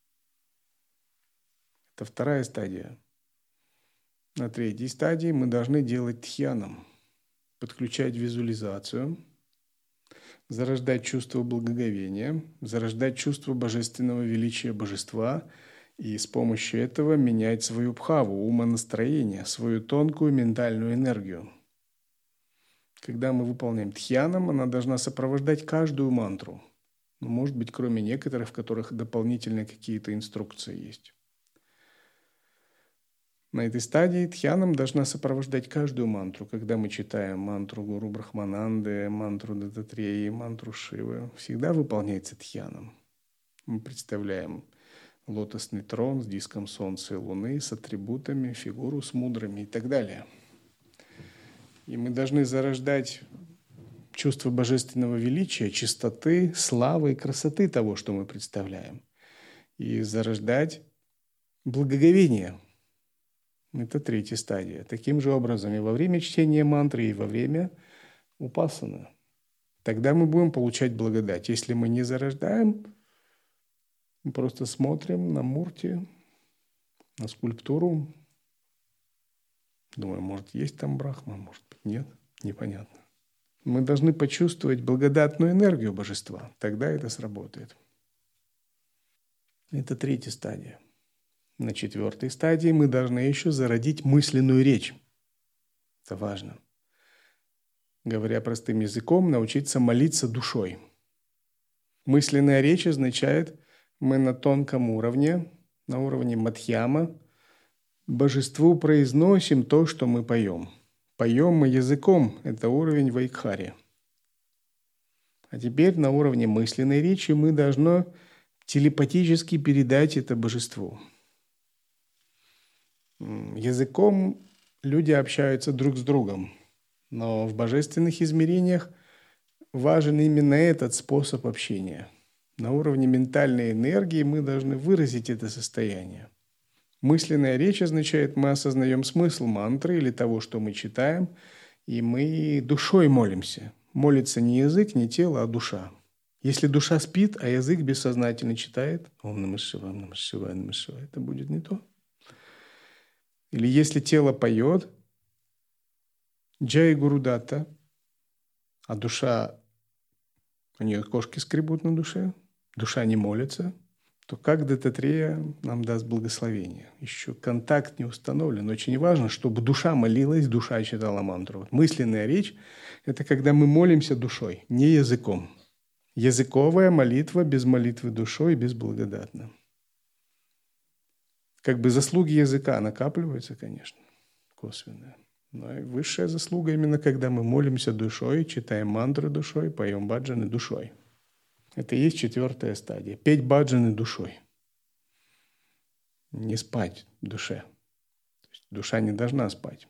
Это вторая стадия. На третьей стадии мы должны делать дхьянам, подключать визуализацию, зарождать чувство благоговения, зарождать чувство божественного величия божества и с помощью этого менять свою бхаву, умонастроение, свою тонкую ментальную энергию. Когда мы выполняем дхьянам, она должна сопровождать каждую мантру. Ну, может быть, кроме некоторых, в которых дополнительные какие-то инструкции есть. На этой стадии дхьяном должна сопровождать каждую мантру. Когда мы читаем мантру Гуру Брахмананды, мантру Дататреи, мантру Шивы, всегда выполняется дхьяном. Мы представляем лотосный трон с диском солнца и луны, с атрибутами, фигуру с мудрами и так далее. И мы должны зарождать чувство божественного величия, чистоты, славы и красоты того, что мы представляем. И зарождать благоговение. Это третья стадия. Таким же образом и во время чтения мантры, и во время упасаны. Тогда мы будем получать благодать. Если мы не зарождаем, мы просто смотрим на мурти, на скульптуру. Думаем, может, есть там Брахма, может быть, нет. Непонятно. Мы должны почувствовать благодатную энергию божества. Тогда это сработает. Это третья стадия. На четвертой стадии мы должны еще зародить мысленную речь. Это важно. Говоря простым языком, научиться молиться душой. Мысленная речь означает, мы на тонком уровне, на уровне мадхьяма, божеству произносим то, что мы поем. Поем мы языком, это уровень вайкхари. А теперь на уровне мысленной речи мы должны телепатически передать это божеству. Языком люди общаются друг с другом, но в божественных измерениях важен именно этот способ общения. На уровне ментальной энергии мы должны выразить это состояние. Мысленная речь означает, мы осознаем смысл мантры или того, что мы читаем, и мы душой молимся. Молится не язык, не тело, а душа. Если душа спит, а язык бессознательно читает, Ом Намah Шивая, Ом Намah Шивая, Ом Намah Шивая, это будет не то. Или если тело поет, Джай Гурудата, а душа, у нее кошки скребут на душе, душа не молится, то как Дататрея нам даст благословение? Еще контакт не установлен. Очень важно, чтобы душа молилась, душа читала мантру. Вот мысленная речь – это когда мы молимся душой, не языком. Языковая молитва без молитвы душой безблагодатна. Как бы заслуги языка накапливаются, конечно, косвенные. Но и высшая заслуга именно когда мы молимся душой, читаем мантры душой, поем баджаны душой. Это и есть четвертая стадия. Петь баджаны душой. Не спать в душе. То есть душа не должна спать.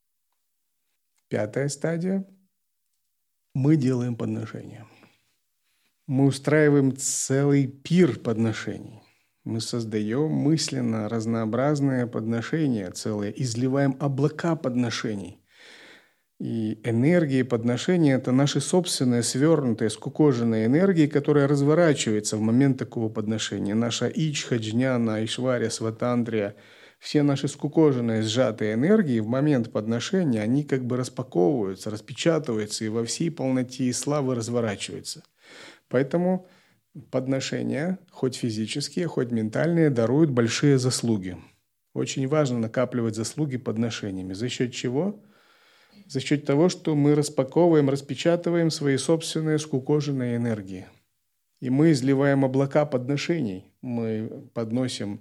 Пятая стадия. Мы делаем подношения. Мы устраиваем целый пир подношений. Мы создаем мысленно разнообразные подношения целые, изливаем облака подношений. И энергии подношения – это наши собственные свернутые, скукоженные энергии, которые разворачиваются в момент такого подношения. Наша ичха, джняна, айшварья, сватантрия – все наши скукоженные, сжатые энергии в момент подношения, они как бы распаковываются, распечатываются и во всей полноте и славы разворачиваются. Поэтому подношения, хоть физические, хоть ментальные, даруют большие заслуги. Очень важно накапливать заслуги подношениями. За счет чего? За счет того, что мы распаковываем, распечатываем свои собственные скукоженные энергии. И мы изливаем облака подношений. Мы подносим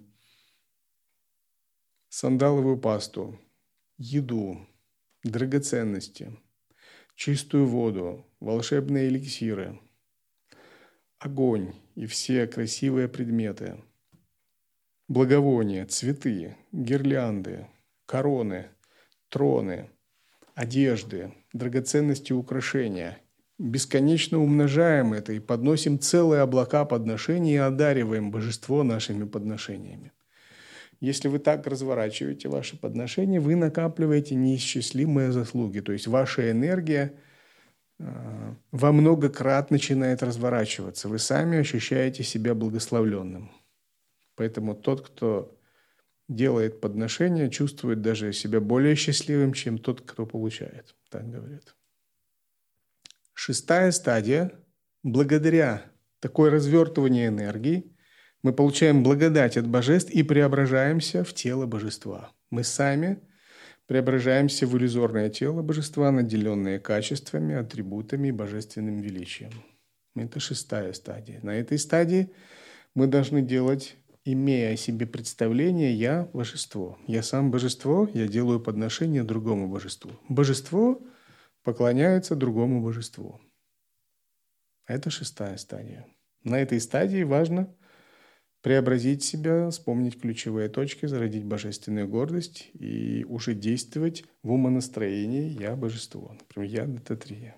сандаловую пасту, еду, драгоценности, чистую воду, волшебные эликсиры, огонь и все красивые предметы, благовония, цветы, гирлянды, короны, троны, одежды, драгоценности, украшения. Бесконечно умножаем это и подносим целые облака подношений и одариваем божество нашими подношениями. Если вы так разворачиваете ваши подношения, вы накапливаете неисчислимые заслуги. То есть ваша энергия во много крат начинает разворачиваться. Вы сами ощущаете себя благословленным. Поэтому тот, кто делает подношения, чувствует даже себя более счастливым, чем тот, кто получает. Так говорят. Шестая стадия. Благодаря такой развертыванию энергии мы получаем благодать от божеств и преображаемся в тело божества. Мы сами преображаемся в иллюзорное тело божества, наделенное качествами, атрибутами и божественным величием. Это шестая стадия. На этой стадии мы должны делать, имея о себе представление, я божество. Я сам божество, я делаю подношение другому божеству. Божество поклоняется другому божеству. Это шестая стадия. На этой стадии важно преобразить себя, вспомнить ключевые точки, зародить божественную гордость и уже действовать в умонастроении «я божество». Например, «я Даттатрия».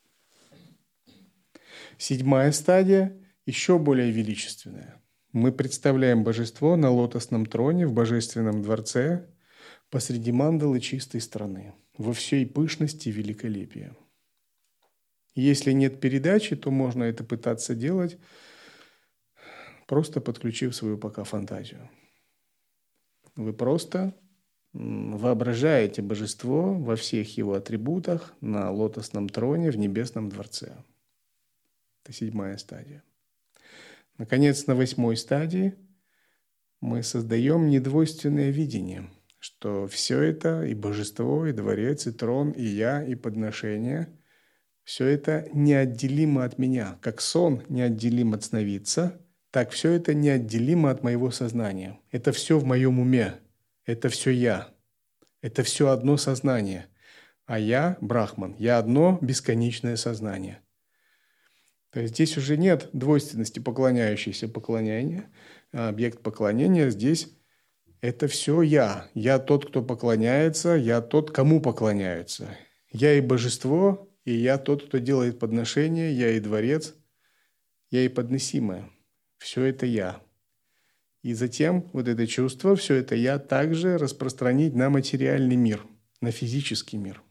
Седьмая стадия еще более величественная. Мы представляем божество на лотосном троне в божественном дворце посреди мандалы чистой страны, во всей пышности и великолепии. Если нет передачи, то можно это пытаться делать, просто подключив свою пока фантазию. Вы просто воображаете божество во всех его атрибутах на лотосном троне в небесном дворце. Это седьмая стадия. Наконец, на восьмой стадии мы создаем недвойственное видение, что все это, и божество, и дворец, и трон, и я, и подношение, все это неотделимо от меня. Как сон неотделим от сновидца, так все это неотделимо от моего сознания. Это все в моем уме, это все я, это все одно сознание. А я, Брахман, я одно бесконечное сознание. То есть здесь уже нет двойственности поклоняющейся поклонения, а объект поклонения здесь это все я. Я тот, кто поклоняется, я тот, кому поклоняются. Я и божество, и я тот, кто делает подношение, я и дворец, я и подносимое. Все это я. И затем вот это чувство, все это я также распространить на материальный мир, на физический мир.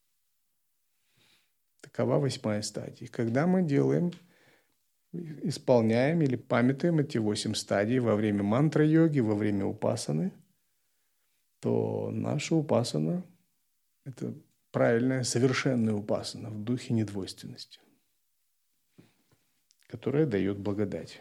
Такова восьмая стадия. Когда мы делаем, исполняем или памятуем эти восемь стадий во время мантра-йоги, во время упасаны, то наша упасана – это правильная, совершенная упасана в духе недвойственности, которая дает благодать.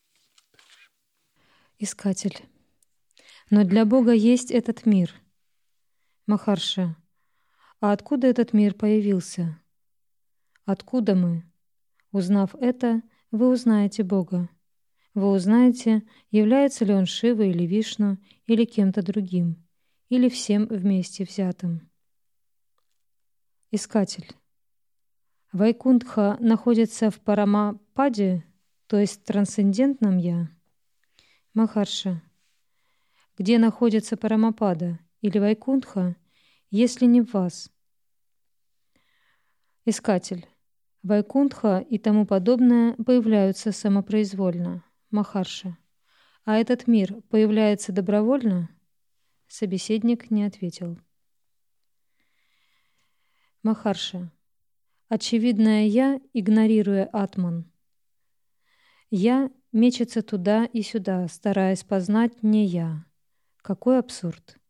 Искатель. Но для Бога есть этот мир. Махарши, а откуда этот мир появился? Откуда мы? Узнав это, вы узнаете Бога. Вы узнаете, является ли Он Шивой или Вишну, или кем-то другим, или всем вместе взятым. Искатель. Вайкунтха находится в Парамападе, то есть трансцендентном Я. Махарши. Где находится Парамапада или Вайкунтха, если не в вас? Искатель. Вайкунтха и тому подобное появляются самопроизвольно. Махарши. А этот мир появляется добровольно? Собеседник не ответил. Махарши. Очевидное «я», игнорируя атман. «Я» мечется туда и сюда, стараясь познать не «я». Какой абсурд!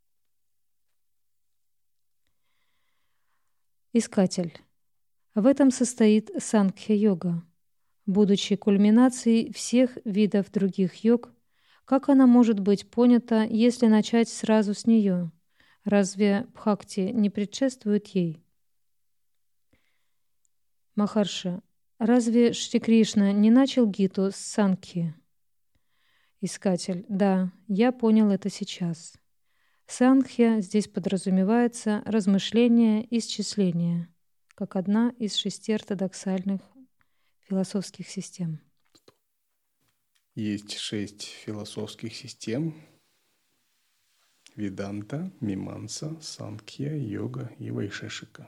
Искатель. В этом состоит Сангхья-йога. Будучи кульминацией всех видов других йог, как она может быть понята, если начать сразу с нее? Разве бхакти не предшествует ей? Махарши, разве Шри Кришна не начал Гиту с Сангхи? Искатель, да, я понял это сейчас. Сангхья здесь подразумевается размышление и исчисление, как одна из шести ортодоксальных философских систем. Есть шесть философских систем: Веданта, Миманса, Санкхья, Йога и Вайшешика.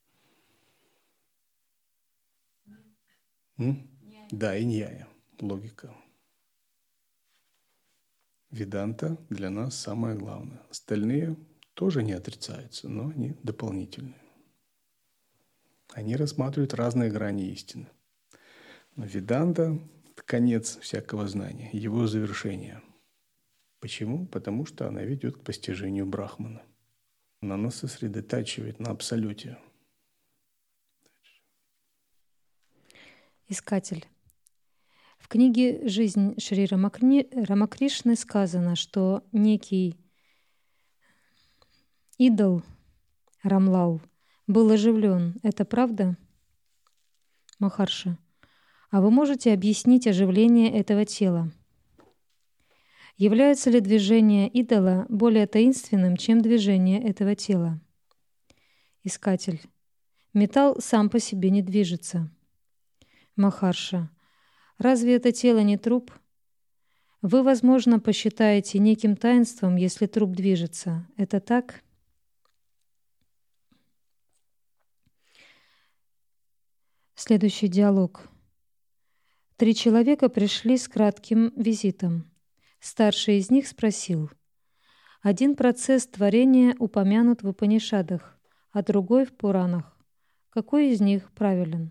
М? Да, и ньяя, логика. Веданта для нас самое главное. Остальные тоже не отрицаются, но они дополнительные. Они рассматривают разные грани истины. Но Веданта – это конец всякого знания, его завершение. Почему? Потому что она ведет к постижению Брахмана. Она нас сосредотачивает на абсолюте. Искатель. В книге «Жизнь Шри Рамакри... Рамакришны» сказано, что некий идол Рамлал был оживлен. Это правда? Махарши. А вы можете объяснить оживление этого тела? Является ли движение идола более таинственным, чем движение этого тела? Искатель. Металл сам по себе не движется. Махарша. Разве это тело не труп? Вы, возможно, посчитаете неким таинством, если труп движется. Это так? Следующий диалог. Три человека пришли с кратким визитом. Старший из них спросил: один процесс творения упомянут в Упанишадах, а другой в Пуранах. Какой из них правилен?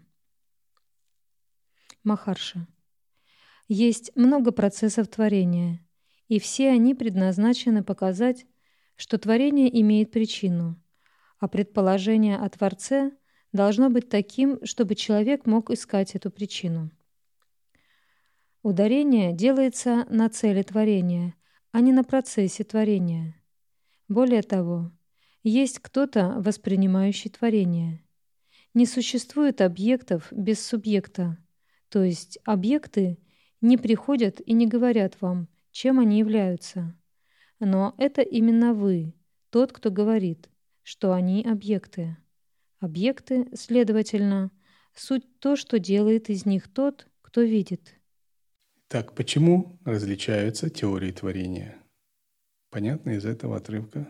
Махарша. Есть много процессов творения, и все они предназначены показать, что творение имеет причину, а предположение о Творце должно быть таким, чтобы человек мог искать эту причину. Ударение делается на цели творения, а не на процессе творения. Более того, есть кто-то, воспринимающий творение. Не существует объектов без субъекта, то есть объекты не приходят и не говорят вам, чем они являются. Но это именно вы, тот, кто говорит, что они объекты. Объекты, следовательно, суть то, что делает из них тот, кто видит. Так, почему различаются теории творения? Понятно из этого отрывка?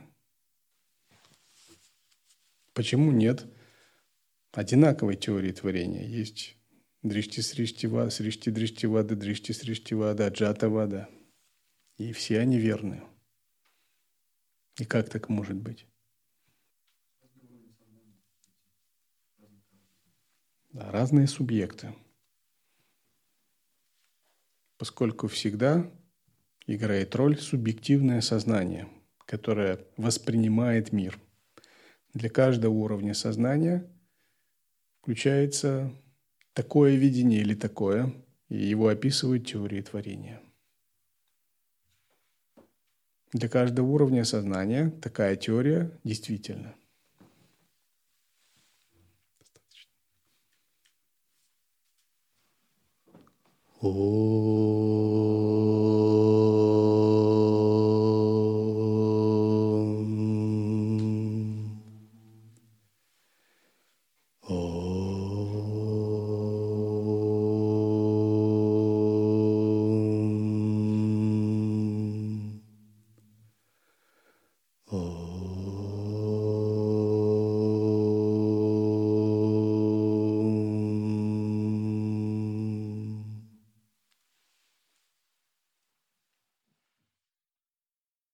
Почему нет одинаковой теории творения? Есть Дришти Сриштивада, Сришти Дриштивада, Дришти Сриштивада, Аджатавада. И все они верны. И как так может быть? Да, разные субъекты. Поскольку всегда играет роль субъективное сознание, которое воспринимает мир. Для каждого уровня сознания включается такое видение или такое, и его описывают теории творения. Для каждого уровня сознания такая теория действительна. Om. Om.